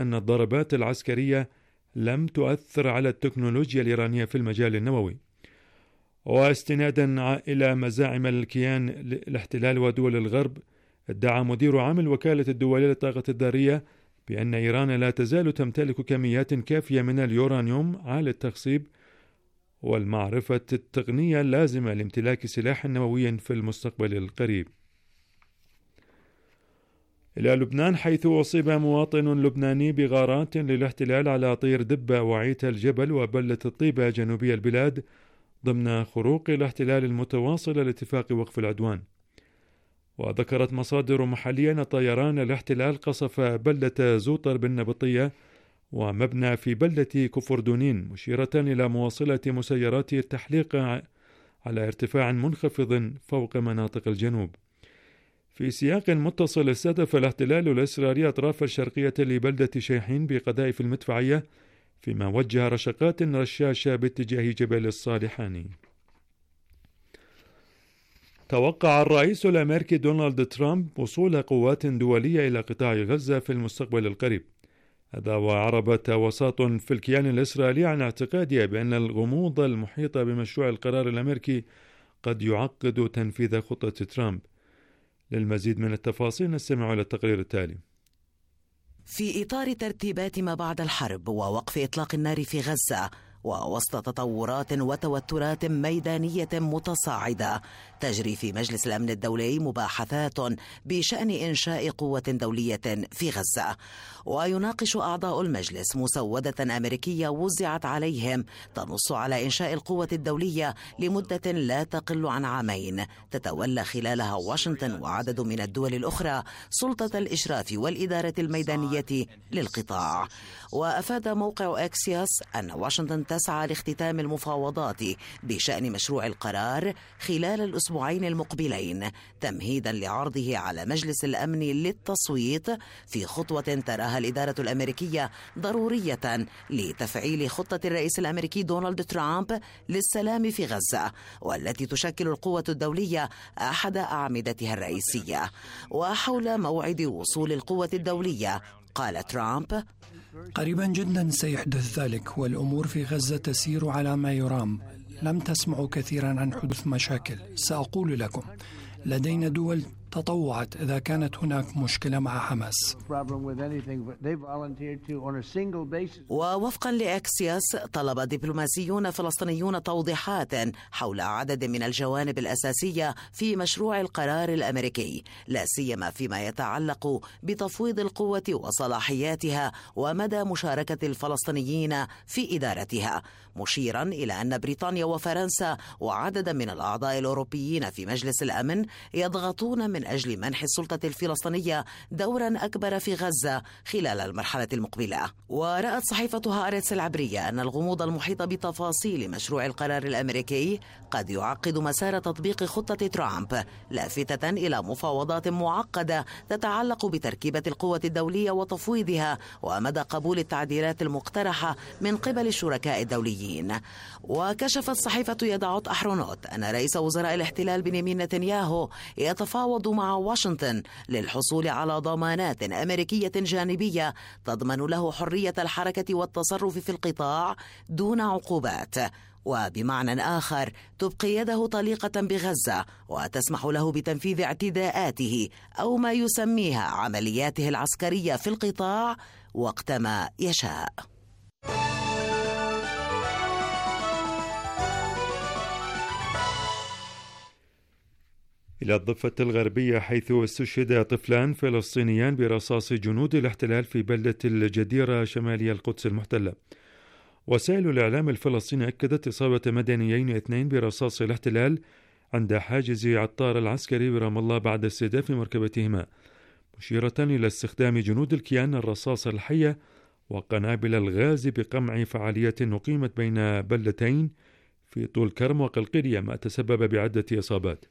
أن الضربات العسكرية لم تؤثر على التكنولوجيا الإيرانية في المجال النووي. واستنادا إلى مزاعم الكيان الاحتلال ودول الغرب، ادعى مدير عام الوكالة الدولية للطاقة الذرية بأن إيران لا تزال تمتلك كميات كافية من اليورانيوم عالي التخصيب والمعرفة التقنية اللازمة لامتلاك سلاح نووي في المستقبل القريب. إلى لبنان، حيث أصيب مواطن لبناني بغارات للاحتلال على طير دبة وعيت الجبل وبلة الطيبة جنوبي البلاد ضمن خروق الاحتلال المتواصل لاتفاق وقف العدوان. وذكرت مصادر محلية أن طيران الاحتلال قصف بلة زوطر بالنبطية ومبنى في بلة كفردونين، مشيرة إلى مواصلة مسيرات التحليق على ارتفاع منخفض فوق مناطق الجنوب. في سياق متصل، استهدف الاحتلال الإسرائيلي أطراف الشرقية لبلدة شيحين بقذائف المدفعية، فيما وجه رشقات رشاشة باتجاه جبل الصالحاني. توقع الرئيس الأمريكي دونالد ترامب وصول قوات دولية إلى قطاع غزة في المستقبل القريب. هذا وعربت وساط في الكيان الإسرائيلي عن اعتقادها بأن الغموض المحيط بمشروع القرار الأمريكي قد يعقد تنفيذ خطة ترامب. للمزيد من التفاصيل نستمع إلى التقرير التالي. في إطار ترتيبات ما بعد الحرب ووقف إطلاق النار في غزة، ووسط تطورات وتوترات ميدانية متصاعدة، تجري في مجلس الأمن الدولي مباحثات بشأن إنشاء قوة دولية في غزة. ويناقش أعضاء المجلس مسودة أمريكية وزعت عليهم تنص على إنشاء القوة الدولية لمدة لا تقل عن عامين، تتولى خلالها واشنطن وعدد من الدول الأخرى سلطة الإشراف والإدارة الميدانية للقطاع. وأفاد موقع أكسيوس أن واشنطن تسعى لاختتام المفاوضات بشأن مشروع القرار خلال الأسبوعين المقبلين، تمهيدا لعرضه على مجلس الأمن للتصويت في خطوة تراها الإدارة الأمريكية ضرورية لتفعيل خطة الرئيس الأمريكي دونالد ترامب للسلام في غزة، والتي تشكل القوة الدولية أحد أعمدتها الرئيسية. وحول موعد وصول القوة الدولية قال ترامب: قريبا جدا سيحدث ذلك، والأمور في غزة تسير على ما يرام. لم تسمعوا كثيرا عن حدوث مشاكل. سأقول لكم، لدينا دول تطوعت إذا كانت هناك مشكلة مع حماس. ووفقا لأكسيوس، طلب دبلوماسيون فلسطينيون توضيحات حول عدد من الجوانب الأساسية في مشروع القرار الأمريكي، لا سيما فيما يتعلق بتفويض القوة وصلاحياتها ومدى مشاركة الفلسطينيين في إدارتها، مشيرا إلى أن بريطانيا وفرنسا وعدد من الأعضاء الأوروبيين في مجلس الأمن يضغطون من أجل منح السلطة الفلسطينية دورا أكبر في غزة خلال المرحلة المقبلة. ورأت صحيفة هارتس العبرية أن الغموض المحيط بتفاصيل مشروع القرار الأمريكي قد يعقد مسار تطبيق خطة ترامب، لافتة إلى مفاوضات معقدة تتعلق بتركيبة القوة الدولية وتفويضها ومدى قبول التعديلات المقترحة من قبل الشركاء الدوليين. وكشفت صحيفة يدعوت أحرونوت أن رئيس وزراء الاحتلال بنيامين نتنياهو يتفاوض مع واشنطن للحصول على ضمانات أمريكية جانبية تضمن له حرية الحركة والتصرف في القطاع دون عقوبات، وبمعنى آخر تبقي يده طليقة بغزة وتسمح له بتنفيذ اعتداءاته أو ما يسميها عملياته العسكرية في القطاع وقتما يشاء. إلى الضفة الغربية، حيث استشهد طفلان فلسطينيان برصاص جنود الاحتلال في بلدة الجديرة شمالي القدس المحتلة. وسائل الإعلام الفلسطيني أكدت إصابة مدنيين 2 برصاص الاحتلال عند حاجز عطار العسكري برام الله بعد استهداف مركبتهما، مشيرة إلى استخدام جنود الكيان الرصاص الحية وقنابل الغاز بقمع فعاليات أقيمت بين بلدتين في طول كرم وقلقلية، ما تسبب بعدة إصابات.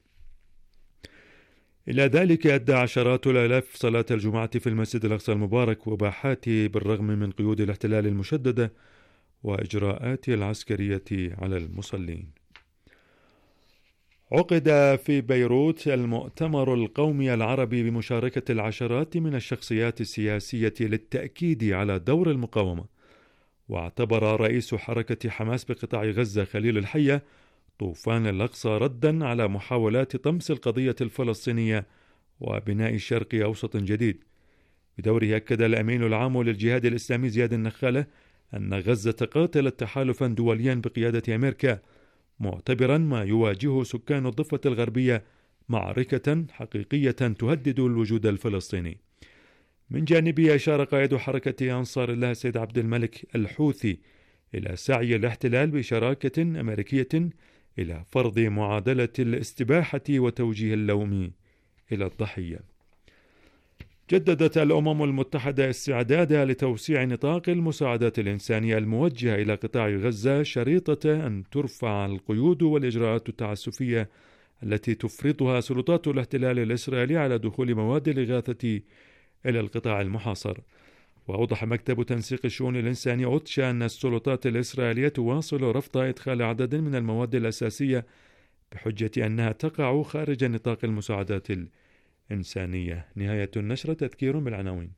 إلى ذلك أدى عشرات الآلاف صلاة الجمعة في المسجد الأقصى المبارك، وباحات بالرغم من قيود الاحتلال المشددة وإجراءات العسكرية على المصلين. عقد في بيروت المؤتمر القومي العربي بمشاركة العشرات من الشخصيات السياسية للتأكيد على دور المقاومة. واعتبر رئيس حركة حماس بقطاع غزة خليل الحية طوفان الأقصى ردا على محاولات طمس القضية الفلسطينية وبناء شرق أوسط جديد. بدوره أكد الأمين العام للجهاد الإسلامي زياد النخالة أن غزة قاتلت تحالفا دوليا بقيادة أمريكا، معتبرا ما يواجهه سكان الضفة الغربية معركة حقيقية تهدد الوجود الفلسطيني. من جانبه أشار قائد حركة أنصار الله سيد عبد الملك الحوثي إلى سعي الاحتلال بشراكة أمريكية إلى فرض معادلة الاستباحة وتوجيه اللوم إلى الضحية. جددت الأمم المتحدة استعدادها لتوسيع نطاق المساعدات الإنسانية الموجهة إلى قطاع غزة شريطة أن ترفع القيود والإجراءات التعسفية التي تفرضها سلطات الاحتلال الإسرائيلي على دخول مواد الإغاثة إلى القطاع المحاصر. وأوضح مكتب تنسيق الشؤون الإنسانية أوتشا أن السلطات الإسرائيلية تواصل رفض إدخال عدد من المواد الأساسية بحجة أنها تقع خارج نطاق المساعدات الإنسانية. نهاية النشرة. تذكير بالعناوين.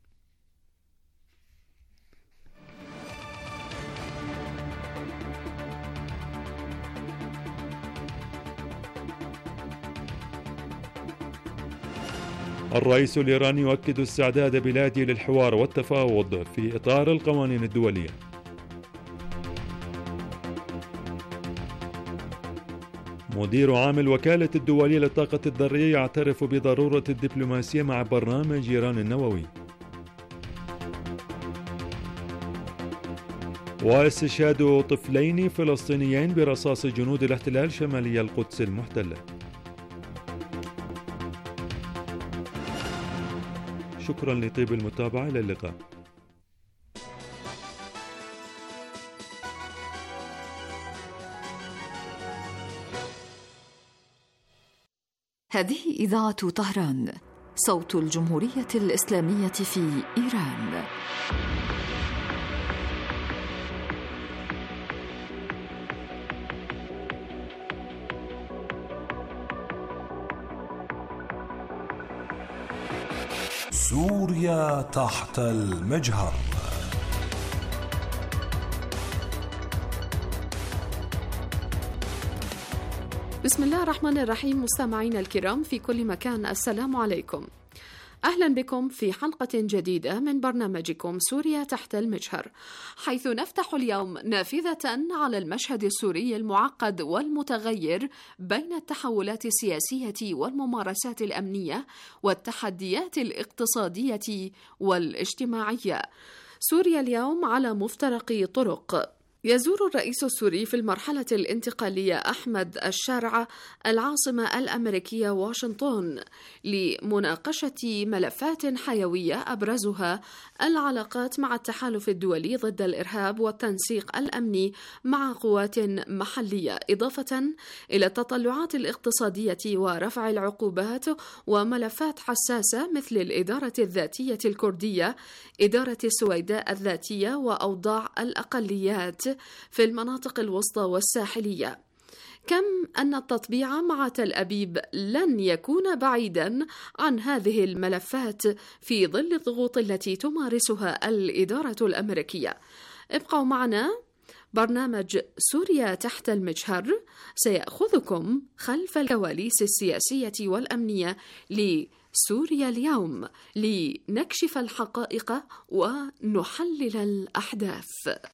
الرئيس الإيراني يؤكد استعداد بلاده للحوار والتفاوض في إطار القوانين الدولية. مدير عام الوكالة الدولية للطاقة الذرية يعترف بضرورة الدبلوماسية مع برنامج إيران النووي. واستشهاد طفلين فلسطينيين برصاص جنود الاحتلال شمالي القدس المحتلة. شكرا لطيب المتابعة. إلى اللقاء. هذه إذاعة طهران، صوت الجمهورية الإسلامية في إيران. سوريا تحت المجهر. بسم الله الرحمن الرحيم. مستمعينا الكرام في كل مكان، السلام عليكم. أهلا بكم في حلقة جديدة من برنامجكم سوريا تحت المجهر، حيث نفتح اليوم نافذة على المشهد السوري المعقد والمتغير بين التحولات السياسية والممارسات الأمنية والتحديات الاقتصادية والاجتماعية. سوريا اليوم على مفترق طرق. يزور الرئيس السوري في المرحلة الانتقالية أحمد الشارع العاصمة الأمريكية واشنطن لمناقشة ملفات حيوية أبرزها العلاقات مع التحالف الدولي ضد الإرهاب والتنسيق الأمني مع قوات محلية، إضافة إلى التطلعات الاقتصادية ورفع العقوبات وملفات حساسة مثل الإدارة الذاتية الكردية، إدارة السويداء الذاتية وأوضاع الأقليات في المناطق الوسطى والساحلية. كم أن التطبيع مع تل أبيب لن يكون بعيدا عن هذه الملفات في ظل الضغوط التي تمارسها الإدارة الأمريكية. ابقوا معنا. برنامج سوريا تحت المجهر سيأخذكم خلف الكواليس السياسية والأمنية لسوريا اليوم لنكشف الحقائق ونحلل الأحداث.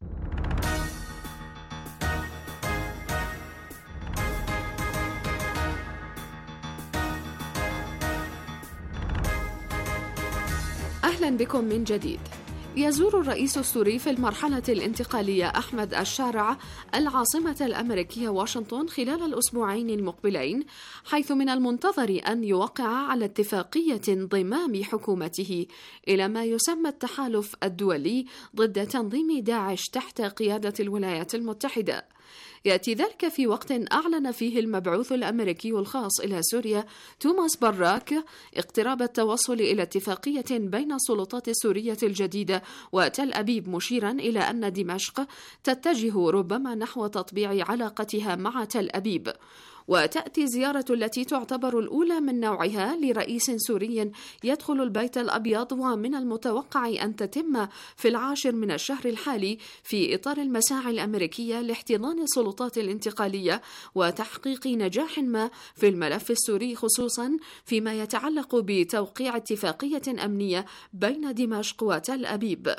أهلا بكم من جديد. يزور الرئيس السوري في المرحلة الانتقالية أحمد الشارع العاصمة الأمريكية واشنطن خلال الأسبوعين المقبلين، حيث من المنتظر أن يوقع على اتفاقية انضمام حكومته إلى ما يسمى التحالف الدولي ضد تنظيم داعش تحت قيادة الولايات المتحدة. يأتي ذلك في وقت أعلن فيه المبعوث الأمريكي الخاص إلى سوريا توماس براك اقتراب التوصل إلى اتفاقية بين السلطات السورية الجديدة وتل أبيب، مشيرا إلى أن دمشق تتجه ربما نحو تطبيع علاقتها مع تل أبيب. وتأتي زيارة التي تعتبر الأولى من نوعها لرئيس سوري يدخل البيت الأبيض، ومن المتوقع أن تتم في 10 من الشهر الحالي في إطار المساعي الأمريكية لاحتضان السلطات الانتقالية وتحقيق نجاح ما في الملف السوري، خصوصا فيما يتعلق بتوقيع اتفاقية أمنية بين دمشق وتل أبيب.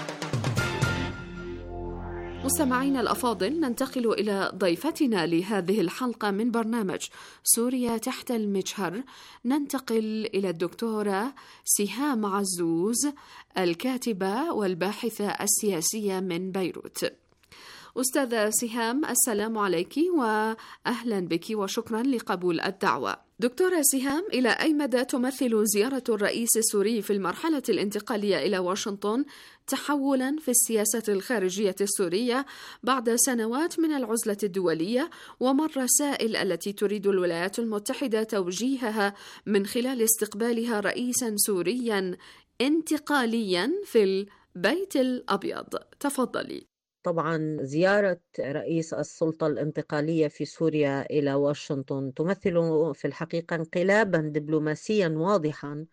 مستمعينا الأفاضل، ننتقل إلى ضيفتنا لهذه الحلقة من برنامج سوريا تحت المجهر. ننتقل إلى الدكتورة سهام عزوز، الكاتبة والباحثة السياسية من بيروت. أستاذة سهام، السلام عليك وأهلا بك وشكرا لقبول الدعوة. دكتورة سهام، إلى أي مدى تمثل زيارة الرئيس السوري في المرحلة الانتقالية إلى واشنطن تحولا في السياسة الخارجية السورية بعد سنوات من العزلة الدولية، وما الرسائل التي تريد الولايات المتحدة توجيهها من خلال استقبالها رئيسا سوريا انتقاليا في البيت الأبيض؟ تفضلي. طبعا زيارة رئيس السلطة الانتقالية في سوريا إلى واشنطن تمثل في الحقيقة انقلابا دبلوماسيا واضحا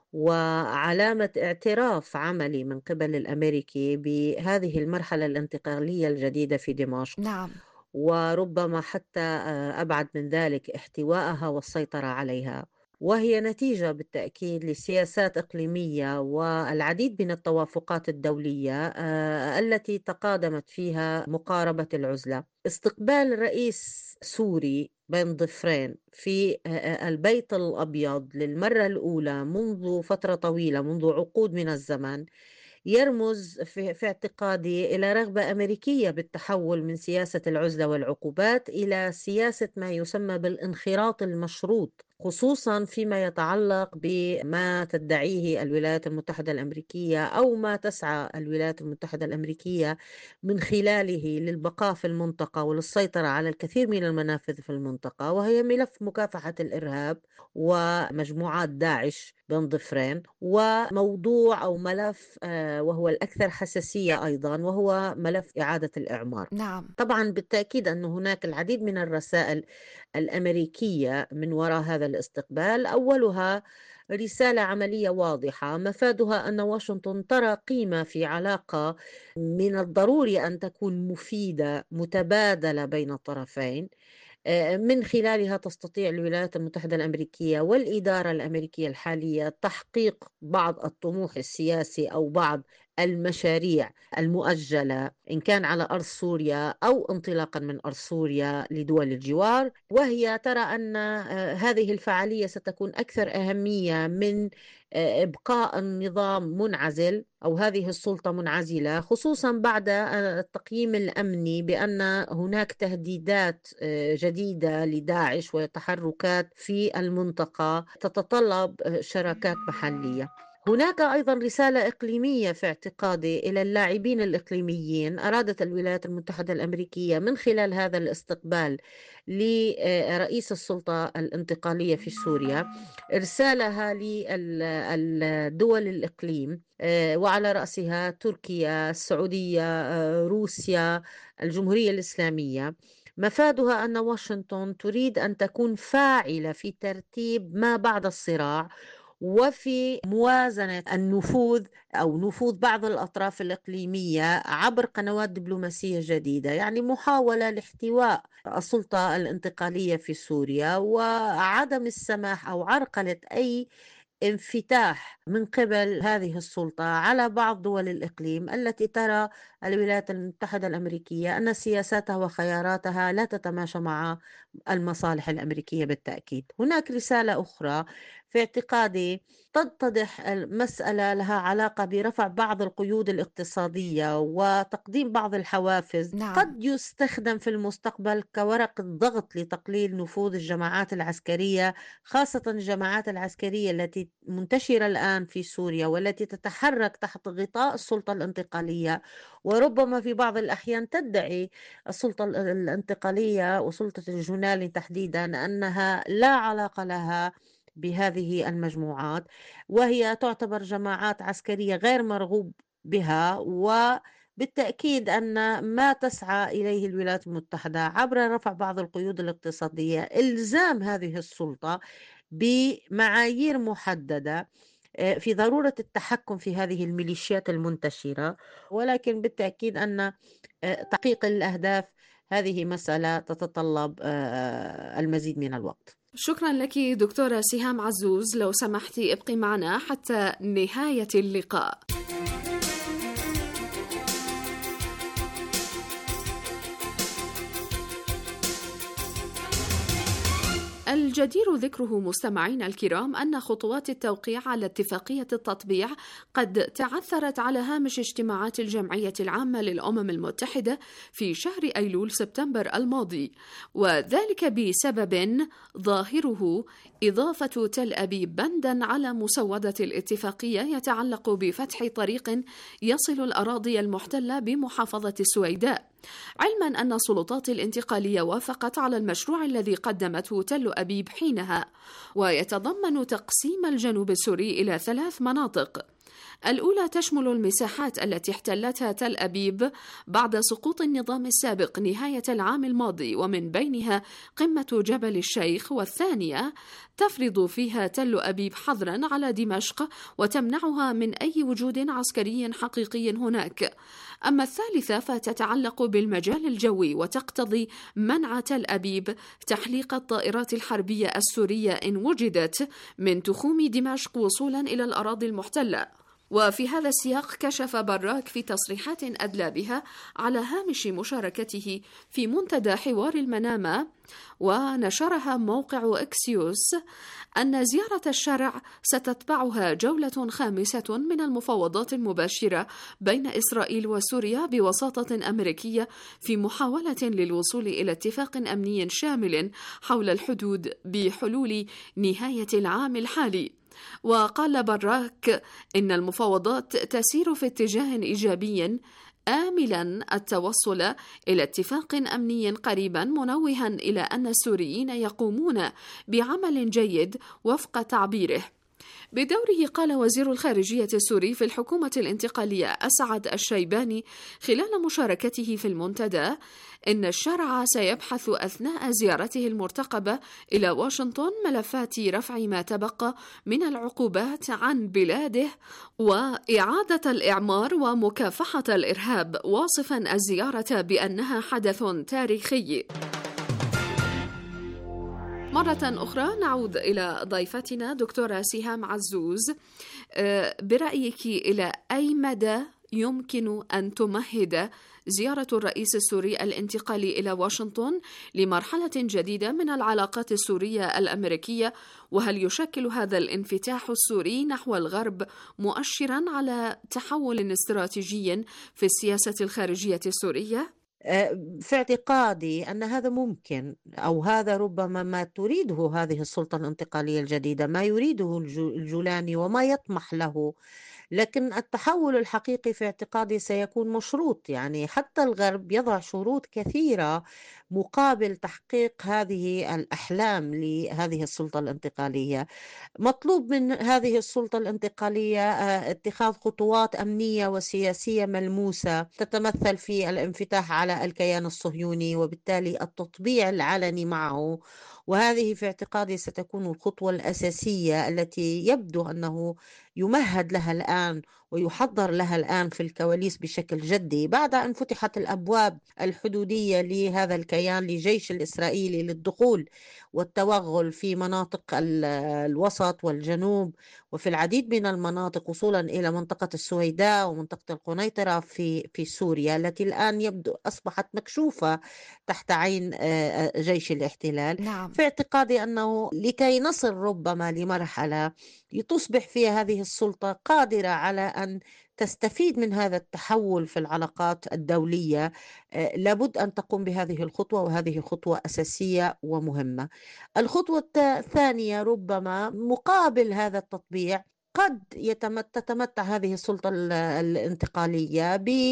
وعلامة اعتراف عملي من قبل الأمريكي بهذه المرحلة الانتقالية الجديدة في دمشق. نعم. وربما حتى أبعد من ذلك احتوائها والسيطرة عليها، وهي نتيجة بالتأكيد لسياسات إقليمية والعديد من التوافقات الدولية التي تقادمت فيها مقاربة العزلة. استقبال رئيس سوري بين ضفرين في البيت الأبيض للمرة الأولى منذ فترة طويلة، منذ عقود من الزمن، يرمز في اعتقادي إلى رغبة أمريكية بالتحول من سياسة العزلة والعقوبات إلى سياسة ما يسمى بالانخراط المشروط، خصوصا فيما يتعلق بما تدعيه الولايات المتحدة الأمريكية أو ما تسعى الولايات المتحدة الأمريكية من خلاله للبقاء في المنطقة وللسيطرة على الكثير من المنافذ في المنطقة، وهي ملف مكافحة الإرهاب ومجموعات داعش بين ضفرين، وموضوع أو ملف وهو الأكثر حساسية أيضا، وهو ملف إعادة الإعمار. نعم. طبعا بالتأكيد أن هناك العديد من الرسائل الأمريكية من وراء هذا الاستقبال. أولها رسالة عملية واضحة مفادها أن واشنطن ترى قيمة في علاقة من الضروري أن تكون مفيدة متبادلة بين الطرفين، من خلالها تستطيع الولايات المتحدة الأمريكية والإدارة الأمريكية الحالية تحقيق بعض الطموح السياسي أو بعض المشاريع المؤجلة إن كان على أرض سوريا أو انطلاقا من أرض سوريا لدول الجوار، وهي ترى أن هذه الفعالية ستكون أكثر أهمية من إبقاء النظام منعزل أو هذه السلطة منعزلة، خصوصا بعد التقييم الأمني بأن هناك تهديدات جديدة لداعش وتحركات في المنطقة تتطلب شراكات محلية. هناك أيضا رسالة إقليمية في اعتقادي إلى اللاعبين الإقليميين أرادت الولايات المتحدة الأمريكية من خلال هذا الاستقبال لرئيس السلطة الانتقالية في سوريا إرسالها للدول الإقليم، وعلى رأسها تركيا، السعودية، روسيا، الجمهورية الإسلامية. مفادها أن واشنطن تريد أن تكون فاعلة في ترتيب ما بعد الصراع وفي موازنة النفوذ أو نفوذ بعض الأطراف الإقليمية عبر قنوات دبلوماسية جديدة، يعني محاولة لاحتواء السلطة الانتقالية في سوريا وعدم السماح أو عرقلة أي انفتاح من قبل هذه السلطة على بعض دول الإقليم التي ترى الولايات المتحدة الأمريكية أن سياساتها وخياراتها لا تتماشى مع المصالح الأمريكية. بالتأكيد هناك رسالة أخرى في اعتقادي تتضح المسألة لها علاقة برفع بعض القيود الاقتصادية وتقديم بعض الحوافز قد يستخدم في المستقبل كورقة ضغط لتقليل نفوذ الجماعات العسكرية، خاصة الجماعات العسكرية التي منتشرة الآن في سوريا والتي تتحرك تحت غطاء السلطة الانتقالية، وربما في بعض الأحيان تدعي السلطة الانتقالية وسلطة الجنالي تحديدا أنها لا علاقة لها بهذه المجموعات، وهي تعتبر جماعات عسكرية غير مرغوب بها بالتأكيد أن ما تسعى إليه الولايات المتحدة عبر رفع بعض القيود الاقتصادية إلزام هذه السلطة بمعايير محددة في ضرورة التحكم في هذه الميليشيات المنتشرة، ولكن بالتأكيد أن تحقيق الأهداف هذه مسألة تتطلب المزيد من الوقت. شكرا لك دكتورة سهام عزوز، لو سمحتي ابقي معنا حتى نهاية اللقاء. الجدير ذكره مستمعينا الكرام أن خطوات التوقيع على اتفاقية التطبيع قد تعثرت على هامش اجتماعات الجمعية العامة للأمم المتحدة في شهر أيلول سبتمبر الماضي، وذلك بسبب ظاهره إضافة تل أبيب بندا على مسودة الاتفاقية يتعلق بفتح طريق يصل الأراضي المحتلة بمحافظة السويداء، علما أن السلطات الانتقالية وافقت على المشروع الذي قدمته تل أبيب حينها، ويتضمن تقسيم الجنوب السوري إلى 3 مناطق. الأولى تشمل المساحات التي احتلتها تل أبيب بعد سقوط النظام السابق نهاية العام الماضي، ومن بينها قمة جبل الشيخ، والثانية تفرض فيها تل أبيب حظرا على دمشق وتمنعها من أي وجود عسكري حقيقي هناك. أما الثالثة فتتعلق بالمجال الجوي وتقتضي منع تل أبيب تحليق الطائرات الحربية السورية إن وجدت من تخوم دمشق وصولا إلى الأراضي المحتلة. وفي هذا السياق كشف براك في تصريحات أدلى بها على هامش مشاركته في منتدى حوار المنامة ونشرها موقع إكسيوس أن زيارة الشارع ستتبعها جولة خامسة من المفاوضات المباشرة بين إسرائيل وسوريا بوساطة أمريكية في محاولة للوصول إلى اتفاق أمني شامل حول الحدود بحلول نهاية العام الحالي. وقال براك إن المفاوضات تسير في اتجاه إيجابي آملا التوصل إلى اتفاق أمني قريبا، منوها إلى أن السوريين يقومون بعمل جيد وفق تعبيره. بدوره قال وزير الخارجية السوري في الحكومة الانتقالية أسعد الشيباني خلال مشاركته في المنتدى إن الشارع سيبحث أثناء زيارته المرتقبة إلى واشنطن ملفات رفع ما تبقى من العقوبات عن بلاده وإعادة الإعمار ومكافحة الإرهاب، واصفا الزيارة بأنها حدث تاريخي. مرة أخرى نعود إلى ضيفتنا دكتورة سهام عزوز، برأيك إلى أي مدى يمكن أن تمهد زيارة الرئيس السوري الانتقالي إلى واشنطن لمرحلة جديدة من العلاقات السورية الأمريكية؟ وهل يشكل هذا الانفتاح السوري نحو الغرب مؤشرا على تحول استراتيجي في السياسة الخارجية السورية؟ في اعتقادي أن هذا ممكن، أو هذا ربما ما تريده هذه السلطة الانتقالية الجديدة، ما يريده الجولاني وما يطمح له، لكن التحول الحقيقي في اعتقادي سيكون مشروط. يعني حتى الغرب يضع شروط كثيرة مقابل تحقيق هذه الأحلام لهذه السلطة الانتقالية. مطلوب من هذه السلطة الانتقالية اتخاذ خطوات أمنية وسياسية ملموسة تتمثل في الانفتاح على الكيان الصهيوني وبالتالي التطبيع العلني معه، وهذه في اعتقادي ستكون الخطوة الأساسية التي يبدو أنه يمهد لها الآن ويحضر لها الآن في الكواليس بشكل جدي، بعد أن فتحت الأبواب الحدودية لهذا الكيان لجيش الإسرائيلي للدخول والتوغل في مناطق الوسط والجنوب وفي العديد من المناطق وصولا إلى منطقة السويداء ومنطقة القنيطرة في سوريا التي الآن يبدو أصبحت مكشوفة تحت عين جيش الاحتلال. نعم. في اعتقادي أنه لكي نصل ربما لمرحلة تصبح فيها هذه السلطة قادرة على أن تستفيد من هذا التحول في العلاقات الدولية، لابد أن تقوم بهذه الخطوة، وهذه خطوة أساسية ومهمة. الخطوة الثانية ربما مقابل هذا التطبيع قد تتمتع هذه السلطة الانتقالية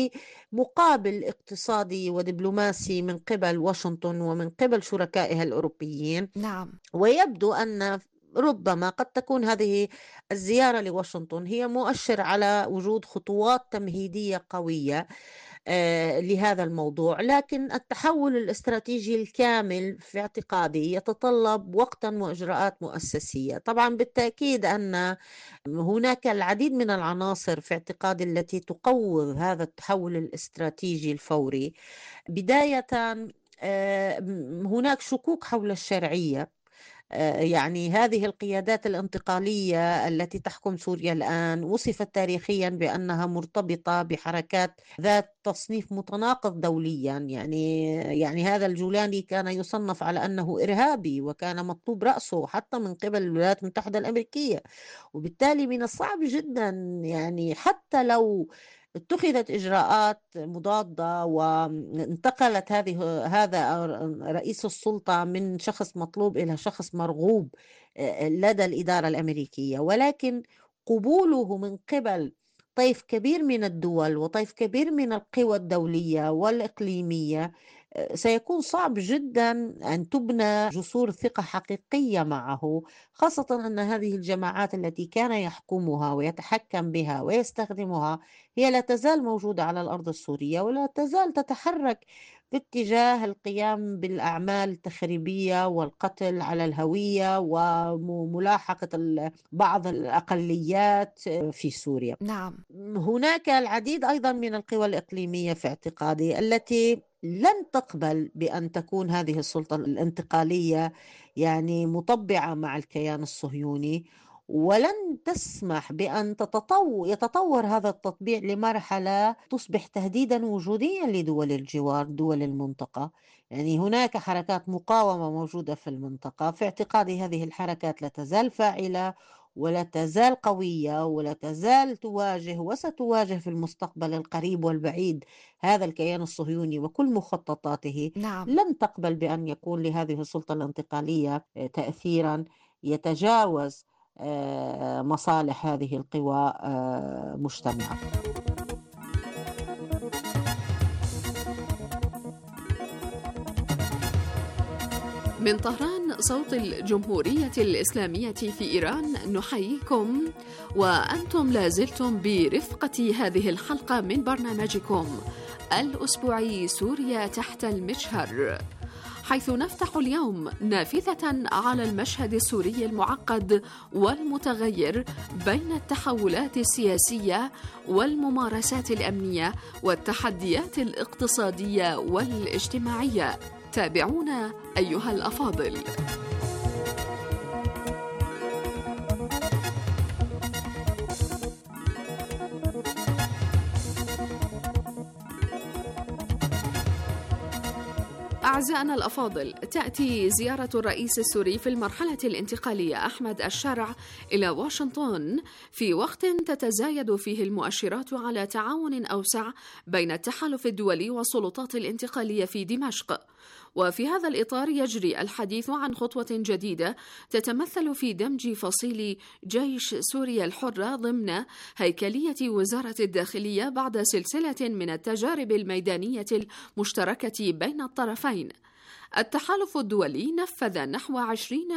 بمقابل اقتصادي ودبلوماسي من قبل واشنطن ومن قبل شركائها الأوروبيين. نعم. ويبدو أن ربما قد تكون هذه الزيارة لواشنطن هي مؤشر على وجود خطوات تمهيدية قوية لهذا الموضوع. لكن التحول الاستراتيجي الكامل في اعتقادي يتطلب وقتا وإجراءات مؤسسية. طبعا بالتأكيد أن هناك العديد من العناصر في اعتقادي التي تقوض هذا التحول الاستراتيجي الفوري. بداية هناك شكوك حول الشرعية. يعني هذه القيادات الانتقالية التي تحكم سوريا الآن وصفت تاريخيا بأنها مرتبطة بحركات ذات تصنيف متناقض دوليا. يعني هذا الجولاني كان يصنف على أنه إرهابي وكان مطلوب رأسه حتى من قبل الولايات المتحدة الأمريكية. وبالتالي من الصعب جدا يعني حتى لو اتخذت إجراءات مضادة وانتقلت هذا رئيس السلطة من شخص مطلوب إلى شخص مرغوب لدى الإدارة الأمريكية، ولكن قبوله من قبل طيف كبير من الدول وطيف كبير من القوى الدولية والإقليمية سيكون صعب جدا أن تبنى جسور ثقة حقيقية معه، خاصة أن هذه الجماعات التي كان يحكمها ويتحكم بها ويستخدمها هي لا تزال موجودة على الأرض السورية ولا تزال تتحرك في اتجاه القيام بالأعمال التخريبية والقتل على الهوية وملاحقة بعض الأقليات في سوريا. نعم. هناك العديد أيضا من القوى الإقليمية في اعتقادي التي لن تقبل بأن تكون هذه السلطة الانتقالية يعني مطبعة مع الكيان الصهيوني، ولن تسمح بأن يتطور هذا التطبيع لمرحلة تصبح تهديدا وجوديا لدول الجوار، دول المنطقة. يعني هناك حركات مقاومة موجودة في المنطقة، في اعتقادي هذه الحركات لا تزال فاعلة ولا تزال قوية ولا تزال تواجه وستواجه في المستقبل القريب والبعيد هذا الكيان الصهيوني وكل مخططاته. نعم. لن تقبل بأن يكون لهذه السلطة الانتقالية تأثيرا يتجاوز مصالح هذه القوى مجتمعة. من طهران صوت الجمهورية الإسلامية في إيران نحييكم، وأنتم لازلتم برفقة هذه الحلقة من برنامجكم الأسبوعي سوريا تحت المجهر، حيث نفتح اليوم نافذة على المشهد السوري المعقد والمتغير بين التحولات السياسية والممارسات الأمنية والتحديات الاقتصادية والاجتماعية. تابعونا أيها الأفاضل. أعزائنا الأفاضل، تأتي زيارة الرئيس السوري في المرحلة الانتقالية أحمد الشارع إلى واشنطن في وقت تتزايد فيه المؤشرات على تعاون أوسع بين التحالف الدولي والسلطات الانتقالية في دمشق. وفي هذا الإطار يجري الحديث عن خطوة جديدة تتمثل في دمج فصيل جيش سوريا الحرة ضمن هيكلية وزارة الداخلية بعد سلسلة من التجارب الميدانية المشتركة بين الطرفين. التحالف الدولي نفذ نحو 20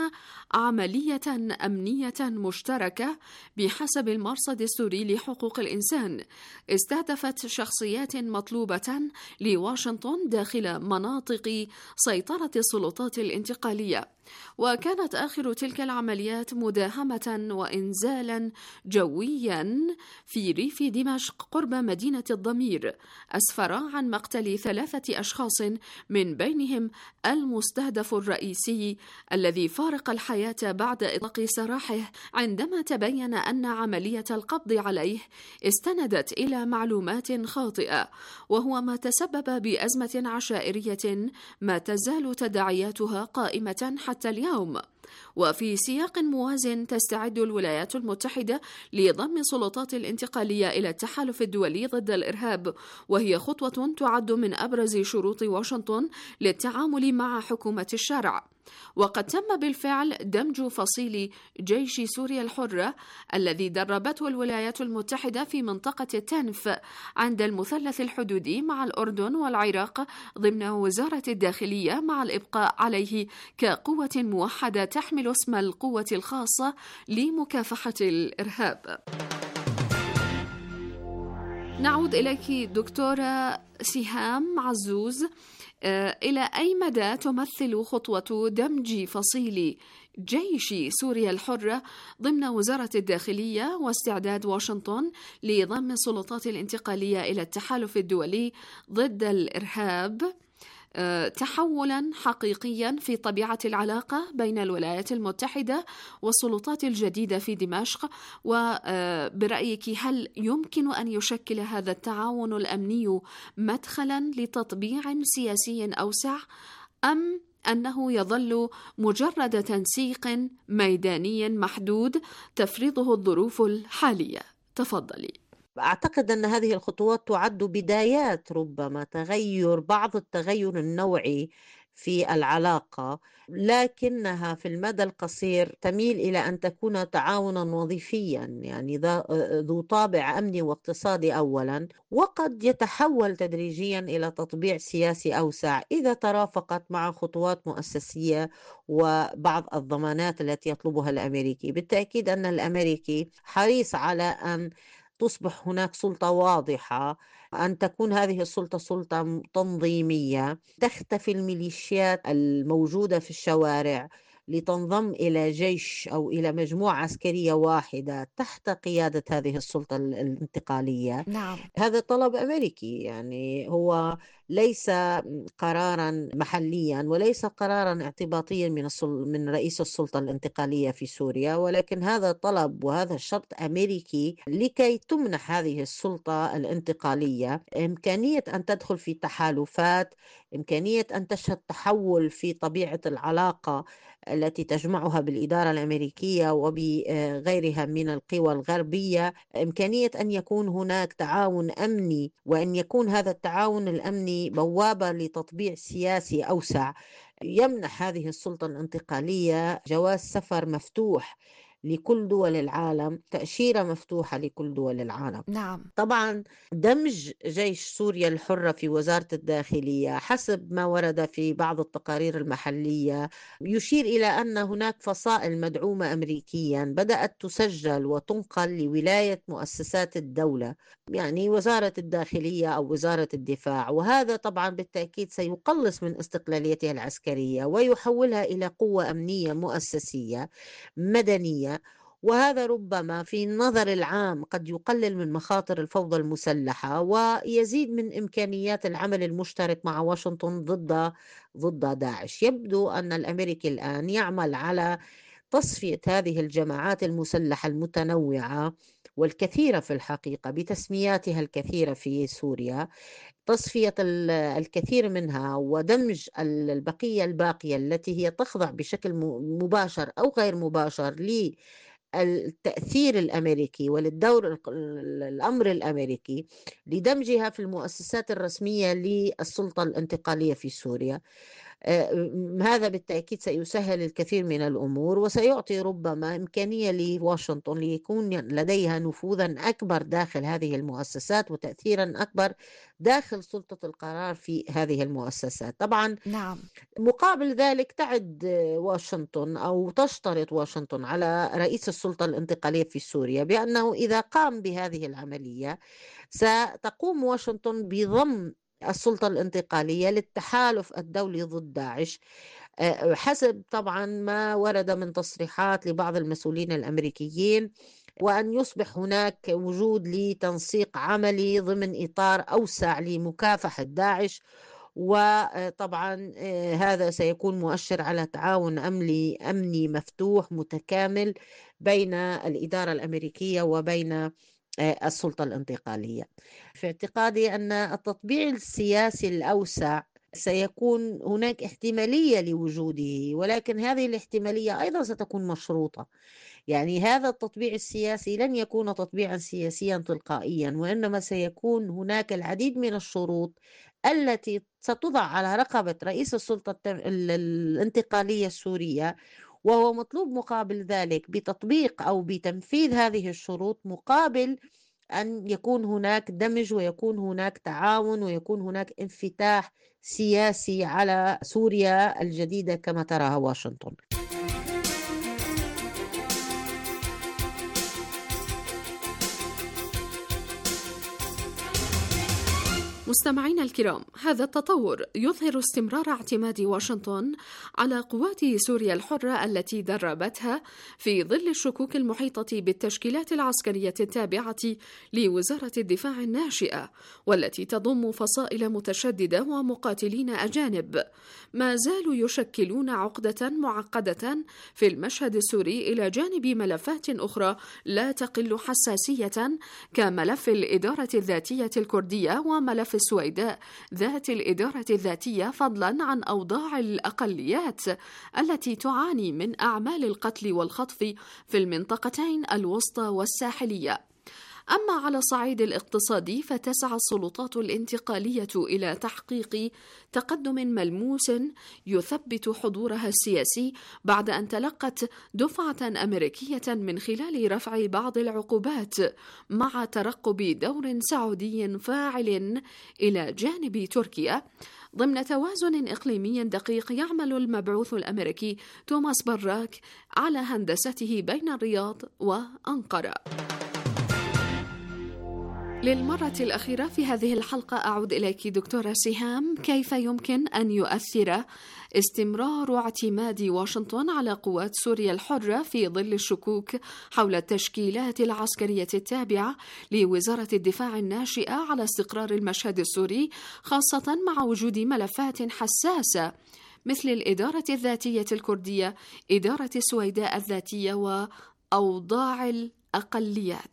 عملية أمنية مشتركة بحسب المرصد السوري لحقوق الإنسان، استهدفت شخصيات مطلوبة لواشنطن داخل مناطق سيطرة السلطات الانتقالية. وكانت آخر تلك العمليات مداهمة وإنزالا جويا في ريف دمشق قرب مدينة الضمير، أسفر عن مقتل 3 أشخاص من بينهم المستهدف الرئيسي الذي فارق الحياة بعد إطلاق سراحه عندما تبين أن عملية القبض عليه استندت إلى معلومات خاطئة، وهو ما تسبب بأزمة عشائرية ما تزال تداعياتها قائمة حتى اليوم. وفي سياق موازن تستعد الولايات المتحدة لضم السلطات الانتقالية إلى التحالف الدولي ضد الإرهاب، وهي خطوة تعد من أبرز شروط واشنطن للتعامل مع حكومة الشارع. وقد تم بالفعل دمج فصيل جيش سوريا الحرة الذي دربته الولايات المتحدة في منطقة التنف عند المثلث الحدودي مع الأردن والعراق ضمن وزارة الداخلية، مع الإبقاء عليه كقوة موحدة تحمل اسم القوة الخاصة لمكافحة الإرهاب. نعود إليك دكتورة سهام عزوز. إلى أي مدى تمثل خطوة دمج فصيل جيش سوريا الحرة ضمن وزارة الداخلية واستعداد واشنطن لضم السلطات الانتقالية إلى التحالف الدولي ضد الإرهاب تحولا حقيقيا في طبيعة العلاقة بين الولايات المتحدة والسلطات الجديدة في دمشق؟ وبرأيك هل يمكن أن يشكل هذا التعاون الأمني مدخلا لتطبيع سياسي أوسع، أم أنه يظل مجرد تنسيق ميداني محدود تفرضه الظروف الحالية؟ تفضلي. أعتقد أن هذه الخطوات تعد بدايات ربما بعض التغير النوعي في العلاقة، لكنها في المدى القصير تميل إلى أن تكون تعاونا وظيفيا، يعني ذو طابع أمني واقتصادي أولا، وقد يتحول تدريجيا إلى تطبيع سياسي أوسع إذا ترافقت مع خطوات مؤسسية وبعض الضمانات التي يطلبها الأمريكي. بالتأكيد أن الأمريكي حريص على أن تصبح هناك سلطة واضحة، أن تكون هذه السلطة سلطة تنظيمية، تختفي الميليشيات الموجودة في الشوارع لتنضم إلى جيش أو إلى مجموعة عسكرية واحدة تحت قيادة هذه السلطة الانتقالية. نعم. هذا طلب أمريكي، يعني هو ليس قرارا محليا وليس قرارا اعتباطيا من رئيس السلطة الانتقالية في سوريا، ولكن هذا طلب وهذا شرط أمريكي لكي تمنح هذه السلطة الانتقالية إمكانية أن تدخل في تحالفات، إمكانية أن تشهد تحول في طبيعة العلاقة التي تجمعها بالإدارة الأمريكية وبغيرها من القوى الغربية، إمكانية أن يكون هناك تعاون أمني، وأن يكون هذا التعاون الأمني بوابة لتطبيع سياسي أوسع يمنح هذه السلطة الانتقالية جواز سفر مفتوح لكل دول العالم، تأشيرة مفتوحة لكل دول العالم. نعم. طبعا دمج جيش سوريا الحرة في وزارة الداخلية حسب ما ورد في بعض التقارير المحلية يشير إلى أن هناك فصائل مدعومة أمريكيا بدأت تسجل وتنقل لولاية مؤسسات الدولة، يعني وزارة الداخلية أو وزارة الدفاع، وهذا طبعا بالتأكيد سيقلص من استقلاليتها العسكرية ويحولها إلى قوة أمنية مؤسسية مدنية، وهذا ربما في النظر العام قد يقلل من مخاطر الفوضى المسلحة ويزيد من إمكانيات العمل المشترك مع واشنطن ضد داعش. يبدو أن الأمريكي الآن يعمل على تصفية هذه الجماعات المسلحة المتنوعة والكثيرة في الحقيقة بتسمياتها الكثيرة في سوريا، تصفية الكثير منها ودمج البقية الباقية التي هي تخضع بشكل مباشر أو غير مباشر للتأثير الأمريكي وللدور الأمر الأمريكي، لدمجها في المؤسسات الرسمية للسلطة الانتقالية في سوريا. هذا بالتأكيد سيسهل الكثير من الأمور وسيعطي ربما إمكانية لواشنطن ليكون لديها نفوذا أكبر داخل هذه المؤسسات وتأثيرا أكبر داخل سلطة القرار في هذه المؤسسات. طبعا نعم. مقابل ذلك تعد واشنطن أو تشترط واشنطن على رئيس السلطة الانتقالية في سوريا بأنه إذا قام بهذه العملية ستقوم واشنطن بضم السلطة الانتقالية للتحالف الدولي ضد داعش، حسب طبعا ما ورد من تصريحات لبعض المسؤولين الأمريكيين، وأن يصبح هناك وجود لتنسيق عملي ضمن إطار أوسع لمكافحة داعش. وطبعا هذا سيكون مؤشر على تعاون أمني مفتوح متكامل بين الإدارة الأمريكية وبين السلطة الانتقالية. في اعتقادي أن التطبيع السياسي الأوسع سيكون هناك احتمالية لوجوده، ولكن هذه الاحتمالية أيضا ستكون مشروطة، يعني هذا التطبيع السياسي لن يكون تطبيعا سياسيا تلقائيا، وإنما سيكون هناك العديد من الشروط التي ستضع على رقبة رئيس السلطة الانتقالية السورية، وهو مطلوب مقابل ذلك بتطبيق أو بتنفيذ هذه الشروط مقابل أن يكون هناك دمج ويكون هناك تعاون ويكون هناك انفتاح سياسي على سوريا الجديدة كما تراها واشنطن. مستمعينا الكرام، هذا التطور يظهر استمرار اعتماد واشنطن على قوات سوريا الحرة التي دربتها في ظل الشكوك المحيطة بالتشكيلات العسكرية التابعة لوزارة الدفاع الناشئة، والتي تضم فصائل متشددة ومقاتلين أجانب ما زالوا يشكلون عقدة معقدة في المشهد السوري، إلى جانب ملفات أخرى لا تقل حساسية كملف الإدارة الذاتية الكردية وملف السويداء ذات الإدارة الذاتية، فضلا عن أوضاع الأقليات التي تعاني من أعمال القتل والخطف في المنطقتين الوسطى والساحلية. أما على الصعيد الاقتصادي فتسعى السلطات الانتقالية إلى تحقيق تقدم ملموس يثبت حضورها السياسي بعد أن تلقت دفعة أمريكية من خلال رفع بعض العقوبات، مع ترقب دور سعودي فاعل إلى جانب تركيا ضمن توازن إقليمي دقيق. يعمل المبعوث الأمريكي توماس براك على هندسته بين الرياض وأنقرة. للمرة الأخيرة في هذه الحلقة أعود إليك دكتورة سهام. كيف يمكن أن يؤثر استمرار اعتماد واشنطن على قوات سوريا الحرة في ظل الشكوك حول التشكيلات العسكرية التابعة لوزارة الدفاع الناشئة على استقرار المشهد السوري، خاصة مع وجود ملفات حساسة مثل الإدارة الذاتية الكردية، إدارة السويداء الذاتية، وأوضاع الأقليات؟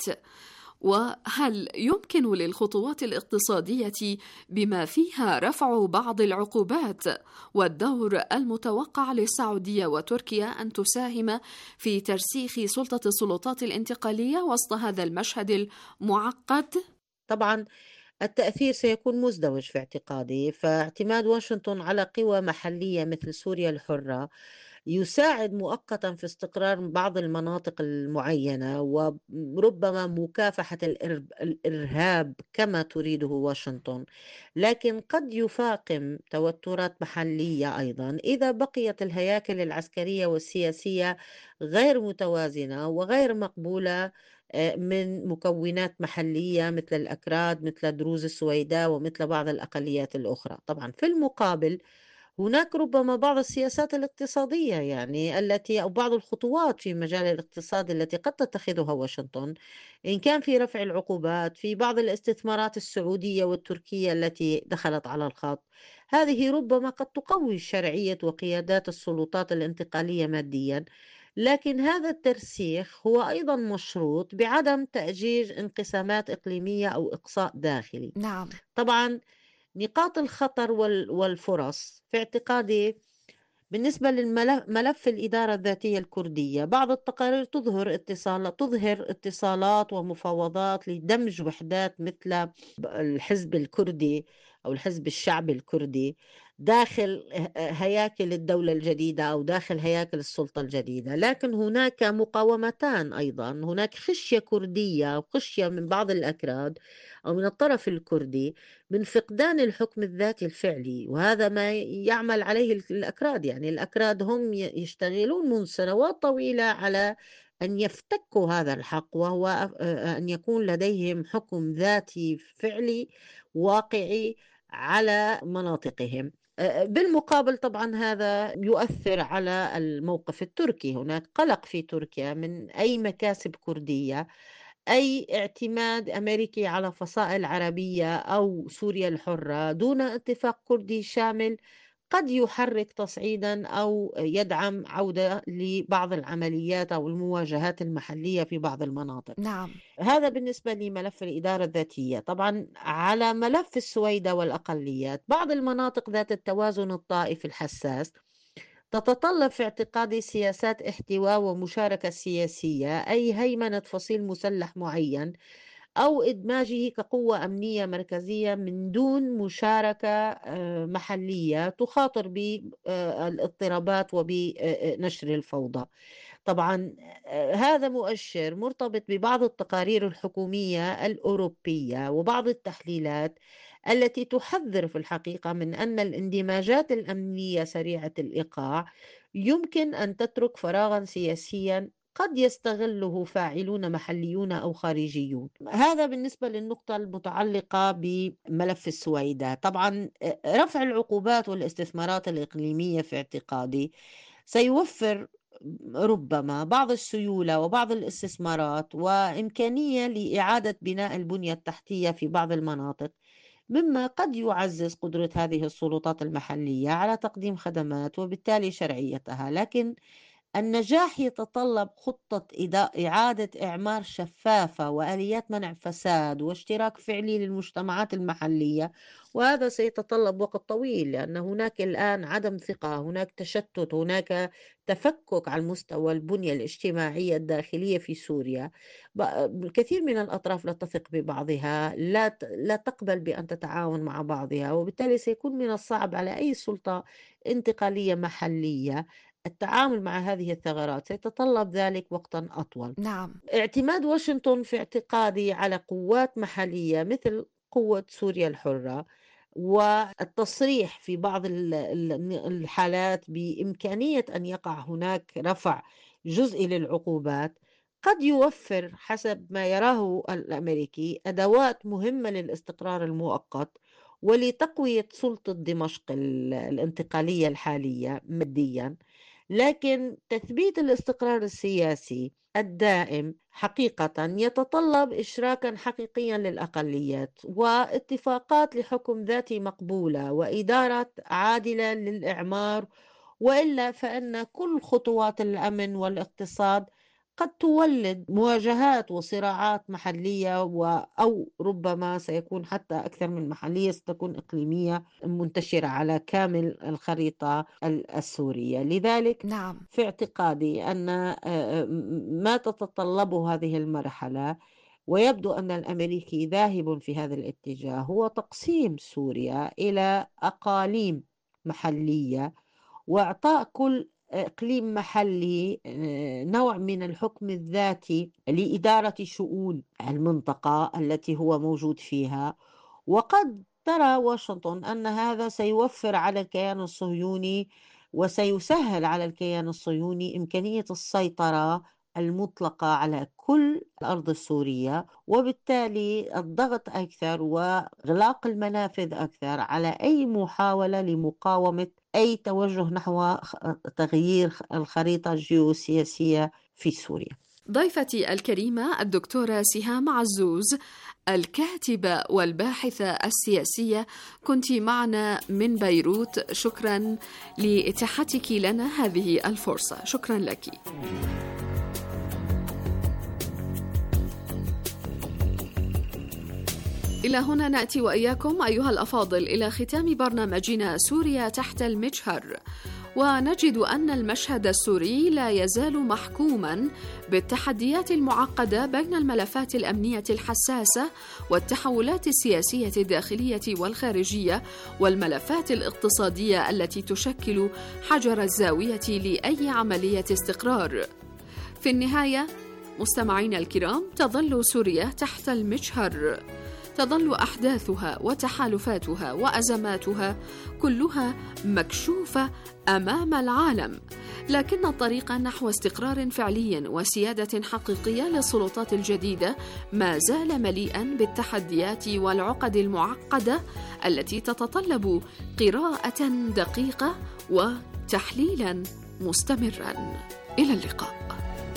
وهل يمكن للخطوات الاقتصادية بما فيها رفع بعض العقوبات والدور المتوقع للسعودية وتركيا أن تساهم في ترسيخ سلطة السلطات الانتقالية وسط هذا المشهد المعقد؟ طبعا التأثير سيكون مزدوج في اعتقادي، فاعتماد واشنطن على قوى محلية مثل سوريا الحرة يساعد مؤقتا في استقرار بعض المناطق المعينة وربما مكافحة الإرهاب كما تريده واشنطن، لكن قد يفاقم توترات محلية أيضا إذا بقيت الهياكل العسكرية والسياسية غير متوازنة وغير مقبولة من مكونات محلية مثل الأكراد، مثل دروز السويداء، ومثل بعض الأقليات الأخرى. طبعا في المقابل هناك ربما بعض السياسات الاقتصادية أو بعض الخطوات في مجال الاقتصاد التي قد تتخذها واشنطن، إن كان في رفع العقوبات، في بعض الاستثمارات السعودية والتركية التي دخلت على الخط. هذه ربما قد تقوي شرعية وقيادات السلطات الانتقالية ماديا، لكن هذا الترسيخ هو أيضا مشروط بعدم تأجيج انقسامات إقليمية أو إقصاء داخلي. نعم. طبعا نقاط الخطر والفرص في اعتقادي بالنسبة للملف الإدارة الذاتية الكردية، بعض التقارير تظهر اتصالات ومفاوضات لدمج وحدات مثل الحزب الكردي أو الحزب الشعبي الكردي داخل هياكل الدولة الجديدة أو داخل هياكل السلطة الجديدة. لكن هناك مقاومتان أيضا، هناك خشية كردية وخشية من بعض الأكراد أو من الطرف الكردي من فقدان الحكم الذاتي الفعلي، وهذا ما يعمل عليه الأكراد. الأكراد هم يشتغلون منذ سنوات طويلة على أن يفتكوا هذا الحق، وهو أن يكون لديهم حكم ذاتي فعلي واقعي على مناطقهم. بالمقابل طبعا هذا يؤثر على الموقف التركي. هناك قلق في تركيا من أي مكاسب كردية، أي اعتماد أمريكي على فصائل عربية أو سوريا الحرة دون اتفاق كردي شامل قد يحرك تصعيدا أو يدعم عودة لبعض العمليات أو المواجهات المحلية في بعض المناطق. نعم. هذا بالنسبة لملف الإدارة الذاتية. طبعا على ملف السويداء والأقليات، بعض المناطق ذات التوازن الطائفي الحساس تتطلب في اعتقادي سياسات احتواء ومشاركة سياسية، أي هيمنة فصيل مسلح معين أو إدماجه كقوة أمنية مركزية من دون مشاركة محلية تخاطر بالاضطرابات وبنشر الفوضى. طبعا هذا مؤشر مرتبط ببعض التقارير الحكومية الأوروبية وبعض التحليلات التي تحذر في الحقيقة من أن الاندماجات الأمنية سريعة الإيقاع يمكن أن تترك فراغا سياسيا قد يستغله فاعلون محليون أو خارجيون. هذا بالنسبة للنقطة المتعلقة بملف السويداء. طبعا رفع العقوبات والاستثمارات الإقليمية في اعتقادي سيوفر ربما بعض السيولة وبعض الاستثمارات وإمكانية لإعادة بناء البنية التحتية في بعض المناطق، مما قد يعزز قدرة هذه السلطات المحلية على تقديم خدمات وبالتالي شرعيتها. لكن النجاح يتطلب خطة إعادة إعمار شفافة وآليات منع فساد واشتراك فعلي للمجتمعات المحلية، وهذا سيتطلب وقت طويل لأن هناك الآن عدم ثقة، هناك تشتت، هناك تفكك على مستوى البنية الاجتماعية الداخلية في سوريا. الكثير من الأطراف لا تثق ببعضها، لا تقبل بأن تتعاون مع بعضها، وبالتالي سيكون من الصعب على أي سلطة انتقالية محلية التعامل مع هذه الثغرات. سيتطلب ذلك وقتا أطول. نعم. اعتماد واشنطن في اعتقادي على قوات محلية مثل قوة سوريا الحرة والتصريح في بعض الحالات بإمكانية أن يقع هناك رفع جزئي للعقوبات قد يوفر حسب ما يراه الأمريكي أدوات مهمة للاستقرار المؤقت ولتقوية سلطة دمشق الانتقالية الحالية ماديا. لكن تثبيت الاستقرار السياسي الدائم حقيقة يتطلب إشراكا حقيقيا للأقليات واتفاقات لحكم ذاتي مقبولة وإدارة عادلة للإعمار، وإلا فإن كل خطوات الأمن والاقتصاد قد تولد مواجهات وصراعات محلية أو ربما سيكون حتى أكثر من محلية، ستكون إقليمية منتشرة على كامل الخريطة السورية. لذلك نعم. في اعتقادي أن ما تتطلبه هذه المرحلة، ويبدو أن الأمريكي ذاهب في هذا الاتجاه، هو تقسيم سوريا إلى أقاليم محلية وإعطاء كل إقليم محلي نوع من الحكم الذاتي لإدارة شؤون المنطقة التي هو موجود فيها. وقد ترى واشنطن أن هذا سيوفر على الكيان الصهيوني وسيسهل على الكيان الصهيوني إمكانية السيطرة المطلقة على كل الأرض السورية، وبالتالي الضغط أكثر وإغلاق المنافذ أكثر على أي محاولة لمقاومة أي توجه نحو تغيير الخريطة الجيوسياسية في سوريا. ضيفتي الكريمة الدكتورة سهام عزوز، الكاتبة والباحثة السياسية، كنت معنا من بيروت. شكرا لإتاحتك لنا هذه الفرصة. شكرا لك. إلى هنا نأتي وإياكم أيها الأفاضل إلى ختام برنامجنا سوريا تحت المجهر، ونجد أن المشهد السوري لا يزال محكوما بالتحديات المعقدة بين الملفات الأمنية الحساسة والتحولات السياسية الداخلية والخارجية والملفات الاقتصادية التي تشكل حجر الزاوية لأي عملية استقرار. في النهاية مستمعينا الكرام، تظل سوريا تحت المجهر، تظل أحداثها وتحالفاتها وأزماتها كلها مكشوفة أمام العالم، لكن الطريق نحو استقرار فعلي وسيادة حقيقية للسلطات الجديدة ما زال مليئا بالتحديات والعقد المعقدة التي تتطلب قراءة دقيقة وتحليلا مستمرا. إلى اللقاء.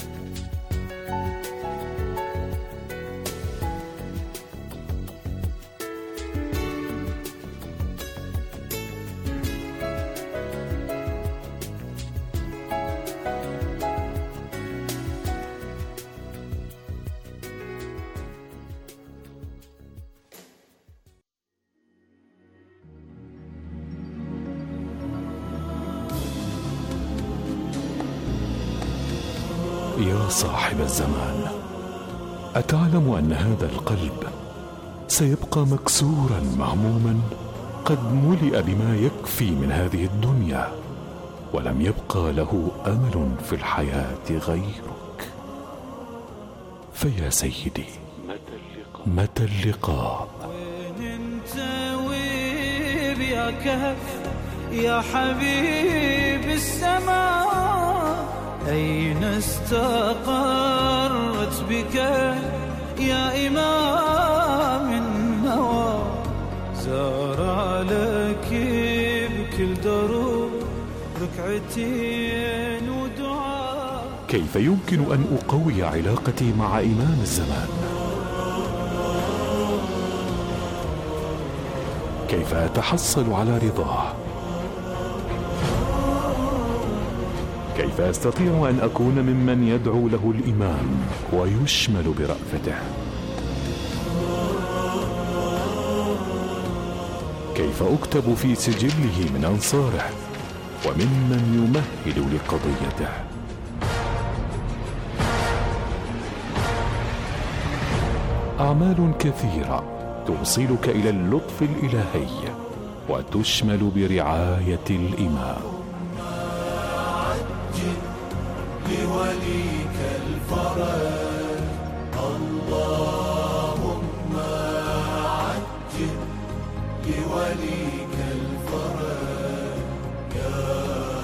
يا صاحب الزمان، أتعلم أن هذا القلب سيبقى مكسورا مهموما قد ملئ بما يكفي من هذه الدنيا، ولم يبقى له أمل في الحياة غيرك. فيا سيدي، متى اللقاء؟ وين انت وين يا كهف يا حبيب السماء؟ أين استقرت بك يا إمام النوى زار لك بكل دروب ركعتين ودعاء. كيف يمكن أن أقوي علاقتي مع إمام الزمان؟ كيف أتحصل على رضاه؟ كيف أستطيع أن أكون ممن يدعو له الإمام ويشمل برأفته؟ كيف أكتب في سجله من أنصاره وممن يمهد لقضيته؟ أعمال كثيرة توصلك إلى اللطف الإلهي وتشمل برعاية الإمام. لوليك الفرج اللهم عجل لوليك الفرج يا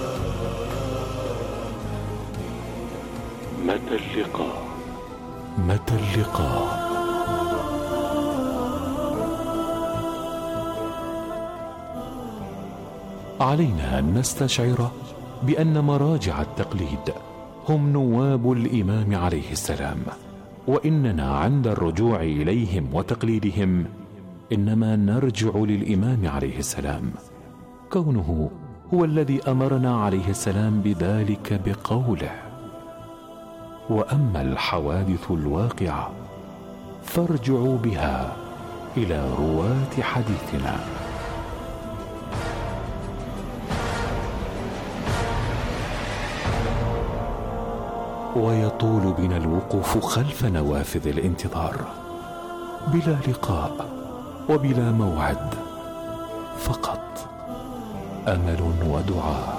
متى اللقاء؟ متى اللقاء؟ علينا أن نستشعر بأن مراجع التقليد هم نواب الإمام عليه السلام، وإننا عند الرجوع إليهم وتقليدهم إنما نرجع للإمام عليه السلام، كونه هو الذي أمرنا عليه السلام بذلك بقوله: وأما الحوادث الواقعة فارجعوا بها إلى رواة حديثنا. ويطول بنا الوقوف خلف نوافذ الانتظار بلا لقاء وبلا موعد، فقط أمل ودعاء.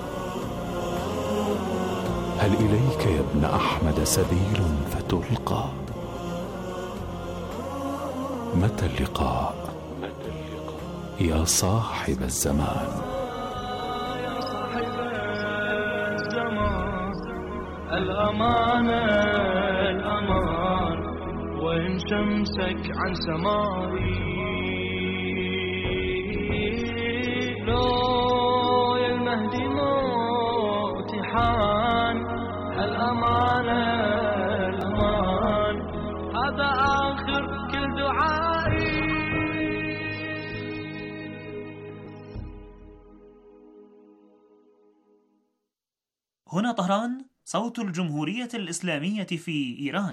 هل إليك يا ابن أحمد سبيل فتلقى؟ متى اللقاء يا صاحب الزمان؟ الأمان الأمان وإن شمسك عن سمائي لو يا المهدي موت حان. الأمان الأمان هذا آخر كل دعائي. هنا طهران، صوت الجمهورية الإسلامية في إيران.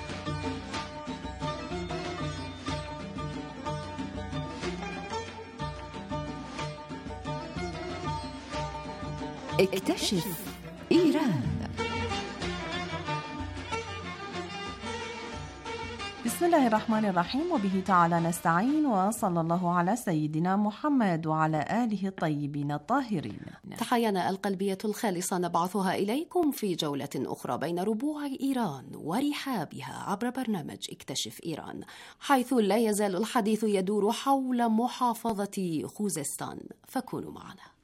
اكتشف إيران. بسم الله الرحمن الرحيم، وبه تعالى نستعين، وصلى الله على سيدنا محمد وعلى آله الطيبين الطاهرين. تحيانا القلبية الخالصة نبعثها إليكم في جولة أخرى بين ربوع إيران ورحابها عبر برنامج اكتشف إيران، حيث لا يزال الحديث يدور حول محافظة خوزستان، فكونوا معنا.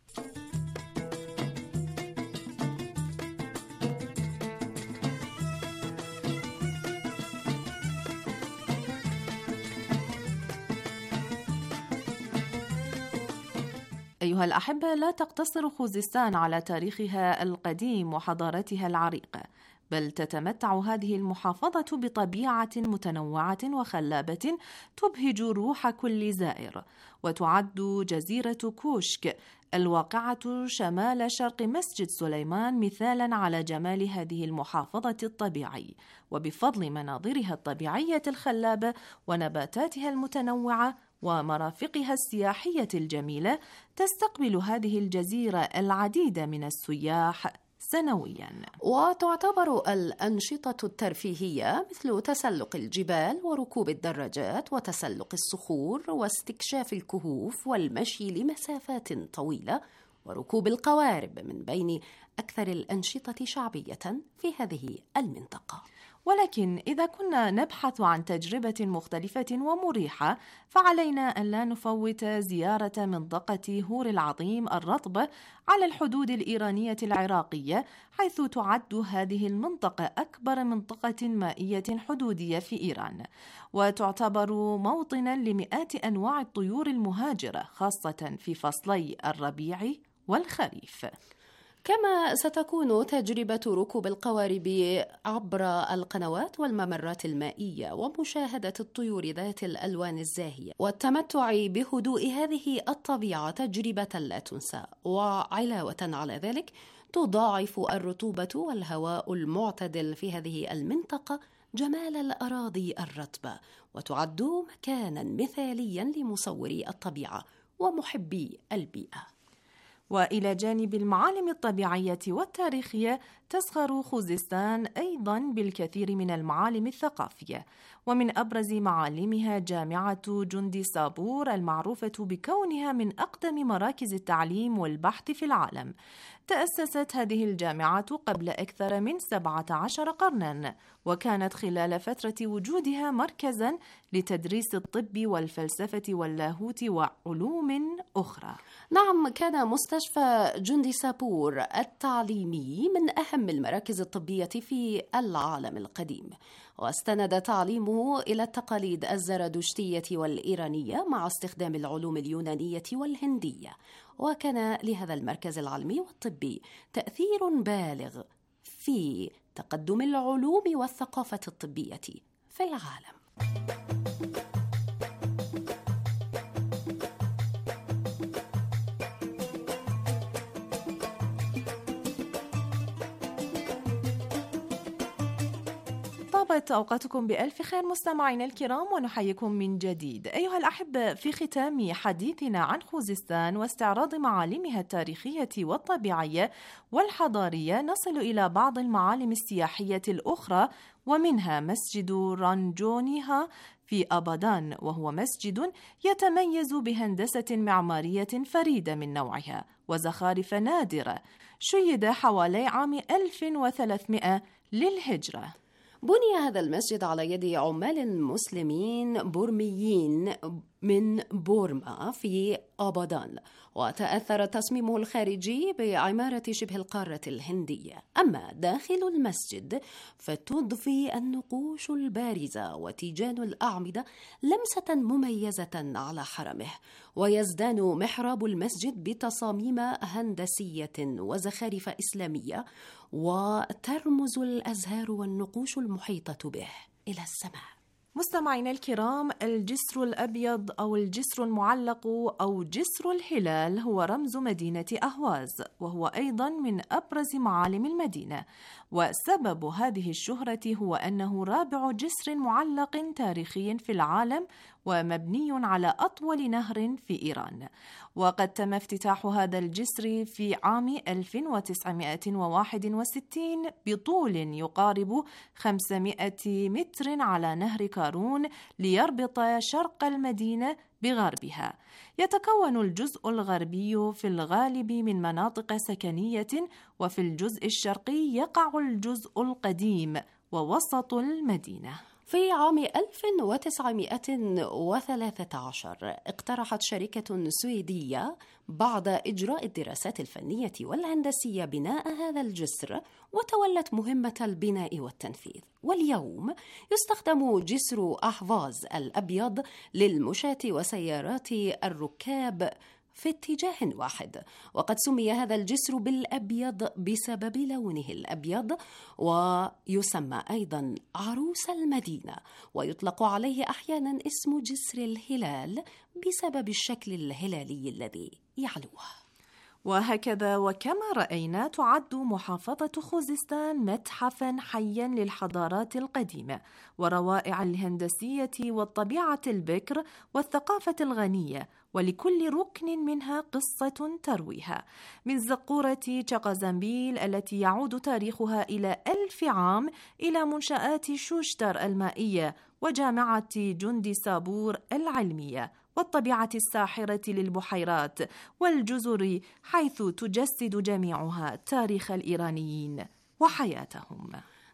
أيها الأحبة، لا تقتصر خوزستان على تاريخها القديم وحضارتها العريقة، بل تتمتع هذه المحافظة بطبيعة متنوعة وخلابة تبهج روح كل زائر، وتعد جزيرة كوشك الواقعة شمال شرق مسجد سليمان مثالا على جمال هذه المحافظة الطبيعي، وبفضل مناظرها الطبيعية الخلابة ونباتاتها المتنوعة ومرافقها السياحية الجميلة، تستقبل هذه الجزيرة العديد من السياح سنويا. وتعتبر الأنشطة الترفيهية مثل تسلق الجبال وركوب الدراجات وتسلق الصخور واستكشاف الكهوف والمشي لمسافات طويلة وركوب القوارب من بين أكثر الأنشطة شعبية في هذه المنطقة. ولكن إذا كنا نبحث عن تجربة مختلفة ومريحة فعلينا أن لا نفوت زيارة منطقة هور العظيم الرطبة على الحدود الإيرانية العراقية، حيث تعد هذه المنطقة أكبر منطقة مائية حدودية في إيران، وتعتبر موطنا لمئات أنواع الطيور المهاجرة خاصة في فصلي الربيع والخريف. كما ستكون تجربة ركوب القوارب عبر القنوات والممرات المائية ومشاهدة الطيور ذات الألوان الزاهية والتمتع بهدوء هذه الطبيعة تجربة لا تنسى. وعلاوة على ذلك تضاعف الرطوبة والهواء المعتدل في هذه المنطقة جمال الأراضي الرطبة، وتعد مكانا مثاليا لمصوري الطبيعة ومحبي البيئة. وإلى جانب المعالم الطبيعية والتاريخية تزخر خوزستان أيضاً بالكثير من المعالم الثقافية، ومن أبرز معالمها جامعة جندي سابور المعروفة بكونها من أقدم مراكز التعليم والبحث في العالم. تأسست هذه الجامعة قبل أكثر من 17 قرناً، وكانت خلال فترة وجودها مركزاً لتدريس الطب والفلسفة واللاهوت وعلوم أخرى. نعم، كان مستشفى جندي سابور التعليمي من أهم المراكز الطبية في العالم القديم، واستند تعليمه إلى التقاليد الزرادشتية والإيرانية مع استخدام العلوم اليونانية والهندية، وكان لهذا المركز العلمي والطبي تأثير بالغ في تقدم العلوم والثقافة الطبية في العالم. طابت أوقاتكم بألف خير مستمعينا الكرام، ونحييكم من جديد. أيها الأحبة، في ختام حديثنا عن خوزستان واستعراض معالمها التاريخية والطبيعية والحضارية نصل إلى بعض المعالم السياحية الأخرى، ومنها مسجد رانجونيها في أبادان، وهو مسجد يتميز بهندسة معمارية فريدة من نوعها وزخارف نادرة، شيد حوالي عام 1300 للهجرة. بني هذا المسجد على يد عمال مسلمين بورميين من بورما في أبادان، وتأثر تصميمه الخارجي بعمارة شبه القارة الهندية. أما داخل المسجد فتضفي النقوش البارزة وتيجان الأعمدة لمسة مميزة على حرمه، ويزدان محراب المسجد بتصاميم هندسية وزخارف إسلامية، وترمز الأزهار والنقوش المحيطة به إلى السماء. مستمعينا الكرام، الجسر الأبيض أو الجسر المعلق أو جسر الهلال هو رمز مدينة أهواز، وهو أيضا من أبرز معالم المدينة، وسبب هذه الشهرة هو أنه رابع جسر معلق تاريخي في العالم ومبني على أطول نهر في إيران. وقد تم افتتاح هذا الجسر في عام 1961 بطول يقارب 500 متر على نهر كارون ليربط شرق المدينة بغربها. يتكون الجزء الغربي في الغالب من مناطق سكنية، وفي الجزء الشرقي يقع الجزء القديم ووسط المدينة. في عام 1913 اقترحت شركة سويدية بعد إجراء الدراسات الفنية والهندسية بناء هذا الجسر، وتولت مهمة البناء والتنفيذ. واليوم يستخدم جسر أهواز الأبيض للمشاة وسيارات الركاب في اتجاه واحد، وقد سمي هذا الجسر بالأبيض بسبب لونه الأبيض، ويسمى أيضا عروس المدينة، ويطلق عليه أحيانا اسم جسر الهلال بسبب الشكل الهلالي الذي يعلوه. وهكذا وكما رأينا تعد محافظة خوزستان متحفاً حياً للحضارات القديمة وروائع الهندسية والطبيعة البكر والثقافة الغنية، ولكل ركن منها قصة ترويها، من زقورة تشقزنبيل التي يعود تاريخها إلى 1000 عام إلى منشآت شوشتر المائية وجامعة جندي سابور العلمية والطبيعة الساحرة للبحيرات والجزر، حيث تجسد جميعها تاريخ الإيرانيين وحياتهم.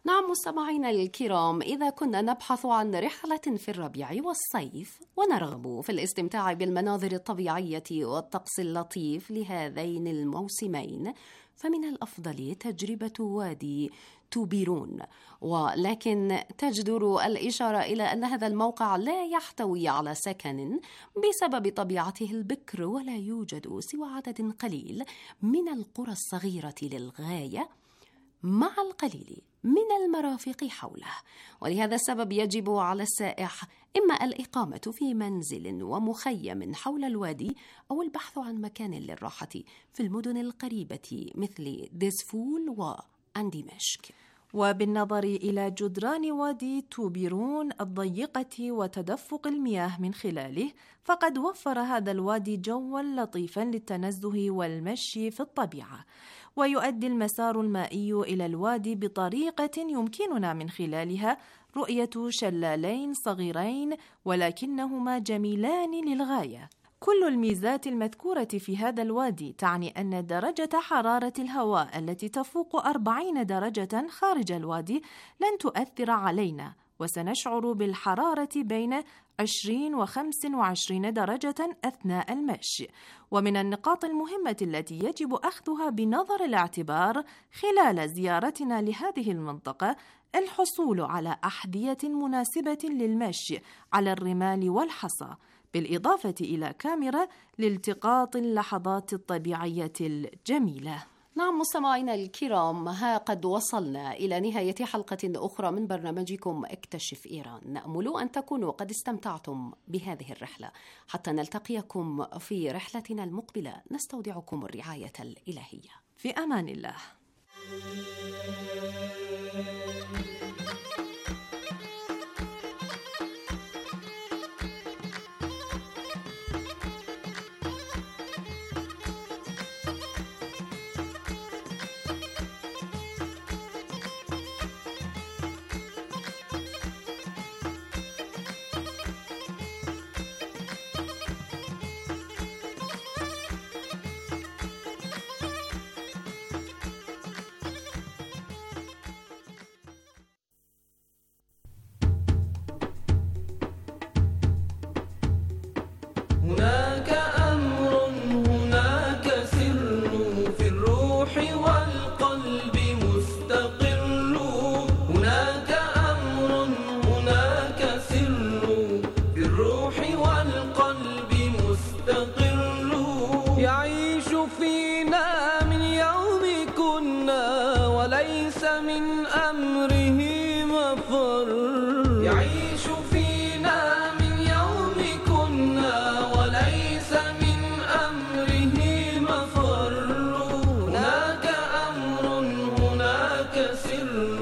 نعم مستمعينا الكرام، إذا كنا نبحث عن رحلة في الربيع والصيف ونرغب في الاستمتاع بالمناظر الطبيعية والطقس اللطيف لهذين الموسمين، فمن الأفضل تجربة وادي توبيرون، ولكن تجدر الإشارة إلى أن هذا الموقع لا يحتوي على سكن بسبب طبيعته البكر، ولا يوجد سوى عدد قليل من القرى الصغيرة للغاية مع القليل من المرافق حوله. ولهذا السبب يجب على السائح إما الإقامة في منزل ومخيم حول الوادي، أو البحث عن مكان للراحة في المدن القريبة مثل ديزفول وأنديمشق. وبالنظر إلى جدران وادي توبيرون الضيقة وتدفق المياه من خلاله، فقد وفر هذا الوادي جواً لطيفاً للتنزه والمشي في الطبيعة. ويؤدي المسار المائي إلى الوادي بطريقة يمكننا من خلالها رؤية شلالين صغيرين ولكنهما جميلان للغاية. كل الميزات المذكورة في هذا الوادي تعني أن درجة حرارة الهواء التي تفوق 40 درجة خارج الوادي لن تؤثر علينا، وسنشعر بالحرارة بين 20 و 25 درجة أثناء المشي. ومن النقاط المهمة التي يجب أخذها بنظر الاعتبار خلال زيارتنا لهذه المنطقة الحصول على أحذية مناسبة للمشي على الرمال والحصى، بالإضافة إلى كاميرا لالتقاط اللحظات الطبيعية الجميلة. نعم مستمعينا الكرام، ها قد وصلنا إلى نهاية حلقة أخرى من برنامجكم اكتشف إيران. نأمل أن تكونوا قد استمتعتم بهذه الرحلة. حتى نلتقيكم في رحلتنا المقبلة، نستودعكم الرعاية الإلهية. في أمان الله. هناك أمر هناك سر في الروح والقلب مستقر. هناك أمر هناك سر في الروح والقلب مستقر. يعيش فينا من يوم كنا وليس من أمره مفر. يعيش فينا من يوم كنا وليس من أمره مفر. هناك أمر هناك سر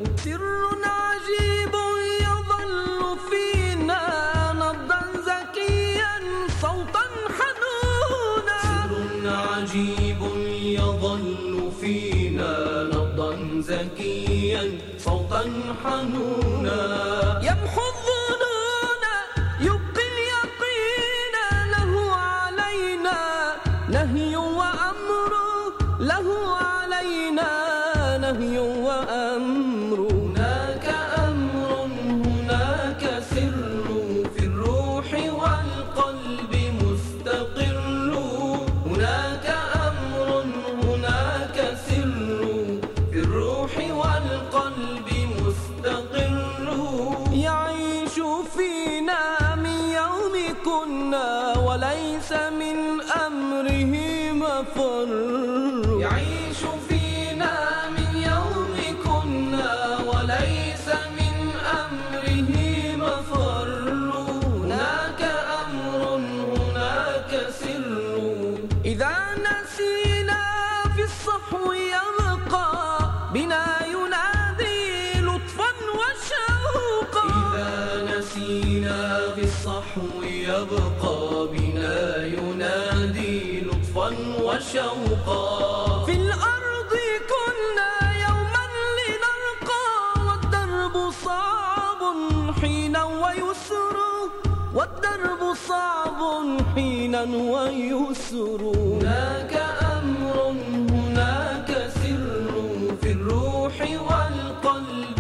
عجيب يظل فينا نبضا زكيا صوتا حنونا. سر عجيب يظل فينا نبضا زكيا صوتا حنونا. يمحو الظنون يبقي اليقين، له علينا نهي وأمر، له علينا نهي وأمر. هناك أمر هناك سر في الروح والقلب مستقر. هناك أمر هناك سر في الروح والقلب مستقر. يعيش فينا من يوم كنا وليس من أمره مفر. يعيش فينا من يوم كنا وليس من أمره مفر. هناك أمر هناك سر. إذا نسينا في الصحو يبقى بنا ينادي لطفا وشوقا. إذا نسينا في الصحو يبقى بنا ينادي لطفا وشوقا. في الأرض كنا يوما لنلقى والدرب صعب حينا ويسر. والدرب صعب حينا ويسر. هناك أمر هناك سر في الروح والقلب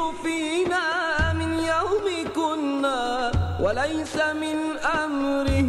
فينا من يوم كنا وليس من أمره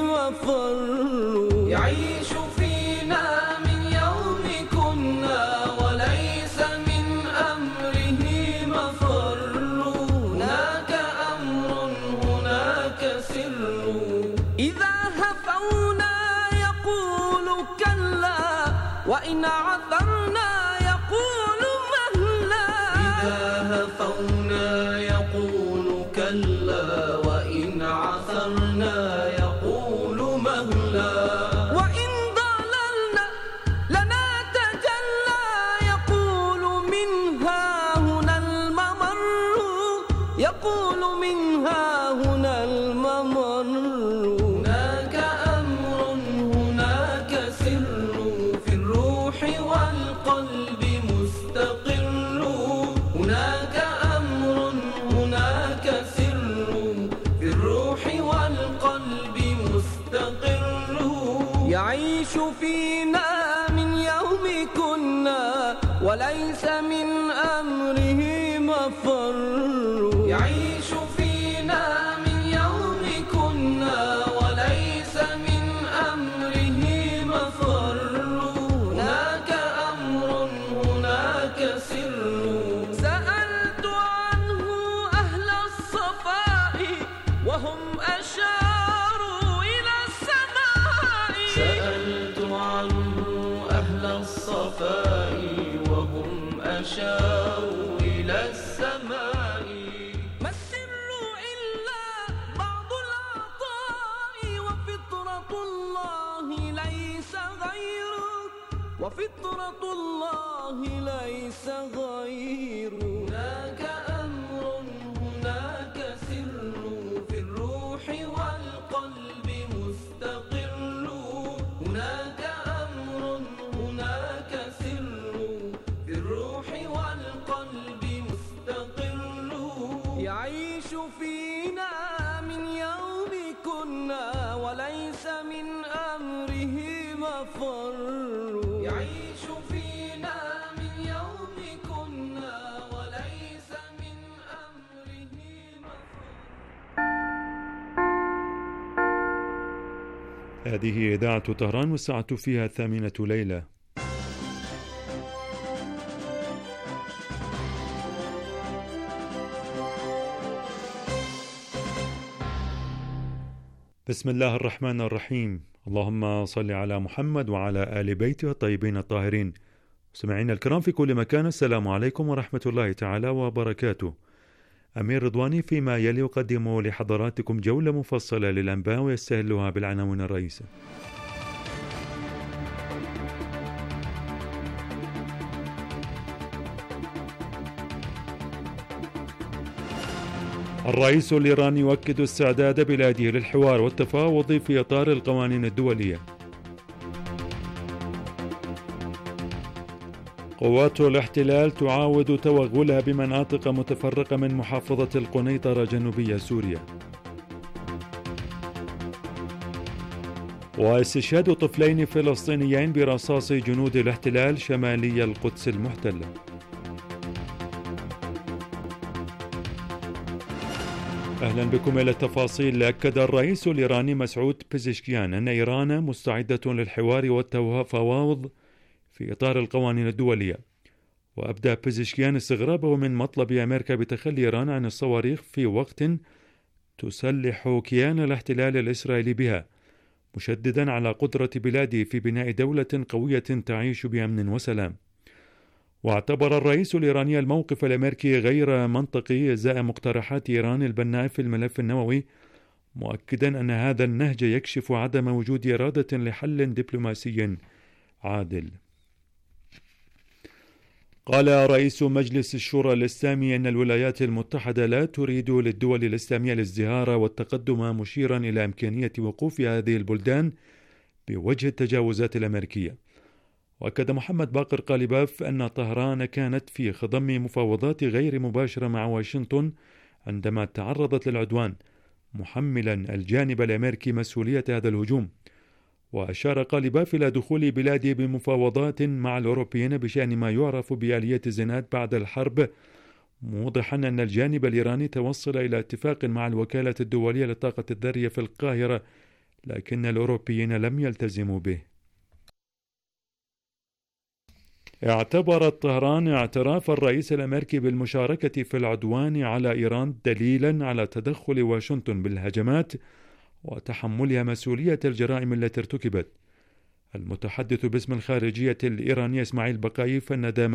مفر يعيش فينا من يوم كنا وليس من أمره مفر هناك أمر هناك سر إذا هفونا يقول كلا وإن عثرنا يقول مهلا إذا هفونا يقول كلا وإن عثرنا يقول مهلا وإن ضللنا لنا تجلى يقول منها هنا الممر يقول منها هنا الممر هناك أمر هناك سر في الروح والقلب مستقر هناك أمر هناك سر في الروح والقلب مستقر يعيش فينا من يوم كنا وليس من أمره مفر يعيش فينا من يوم كنا وليس من أمره مفر هناك أمر هناك سر سألت عنه أهل الصفاء وهم أشاروا إلى السماء سألت عنه أهل الصفاء وهم أشاروا إلى السماء ما السر إلا بعض العطاء وفطرة الله ليس غيره وفطرة الله ليس غيره هناك أمر هناك سر في الروح والقلب مستقر هناك أمر هناك سر في الروح والقلب مستقر يعيش فينا من يوم كنا وليس من أمره مفر يعيش فينا من يوم كنا وليس من أمره مفر. هذه إذاعة طهران والساعة فيها 8 ليلة. بسم الله الرحمن الرحيم. اللهم صل على محمد وعلى آل بيته الطيبين الطاهرين. سمعينا الكرام في كل مكان، السلام عليكم ورحمة الله تعالى وبركاته. أمير رضواني فيما يلي يقدم لحضراتكم جولة مفصلة للأنباء ويستهلها بالعناوين الرئيسة. الرئيس الإيراني يؤكد استعداد بلاده للحوار والتفاوض في إطار القوانين الدولية. قوات الاحتلال تعاود توغلها بمناطق متفرقة من محافظة القنيطرة جنوبية سوريا. واستشهاد طفلين فلسطينيين برصاص جنود الاحتلال شمالي القدس المحتلة. أهلا بكم إلى التفاصيل. أكد الرئيس الإيراني مسعود بيزشكيان أن إيران مستعدة للحوار والتفاوض في إطار القوانين الدولية. وأبدأ بيزشكيان استغرابه من مطلب أمريكا بتخلي إيران عن الصواريخ في وقت تسلح كيان الاحتلال الإسرائيلي بها، مشددا على قدرة بلاده في بناء دولة قوية تعيش بأمن وسلام. واعتبر الرئيس الإيراني الموقف الأمريكي غير منطقي إزاء مقترحات إيران البناء في الملف النووي، مؤكدا أن هذا النهج يكشف عدم وجود إرادة لحل دبلوماسي عادل. قال رئيس مجلس الشورى الإسلامي أن الولايات المتحدة لا تريد للدول الإسلامية الازدهار والتقدم، مشيرا إلى إمكانية وقوف هذه البلدان بوجه التجاوزات الأمريكية. وأكد محمد باقر قالباف أن طهران كانت في خضم مفاوضات غير مباشرة مع واشنطن عندما تعرضت للعدوان، محملا الجانب الأمريكي مسؤولية هذا الهجوم. وأشار قالباف إلى دخول بلاده بمفاوضات مع الأوروبيين بشأن ما يعرف بآلية الزناد بعد الحرب، موضحا أن الجانب الإيراني توصل إلى اتفاق مع الوكالة الدولية للطاقة الذرية في القاهرة، لكن الأوروبيين لم يلتزموا به. اعتبرت طهران اعتراف الرئيس الأمريكي بالمشاركة في العدوان على إيران دليلا على تدخل واشنطن بالهجمات وتحملها مسؤولية الجرائم التي ارتكبت. المتحدث باسم الخارجية الإيرانية إسماعيل بقايف ندى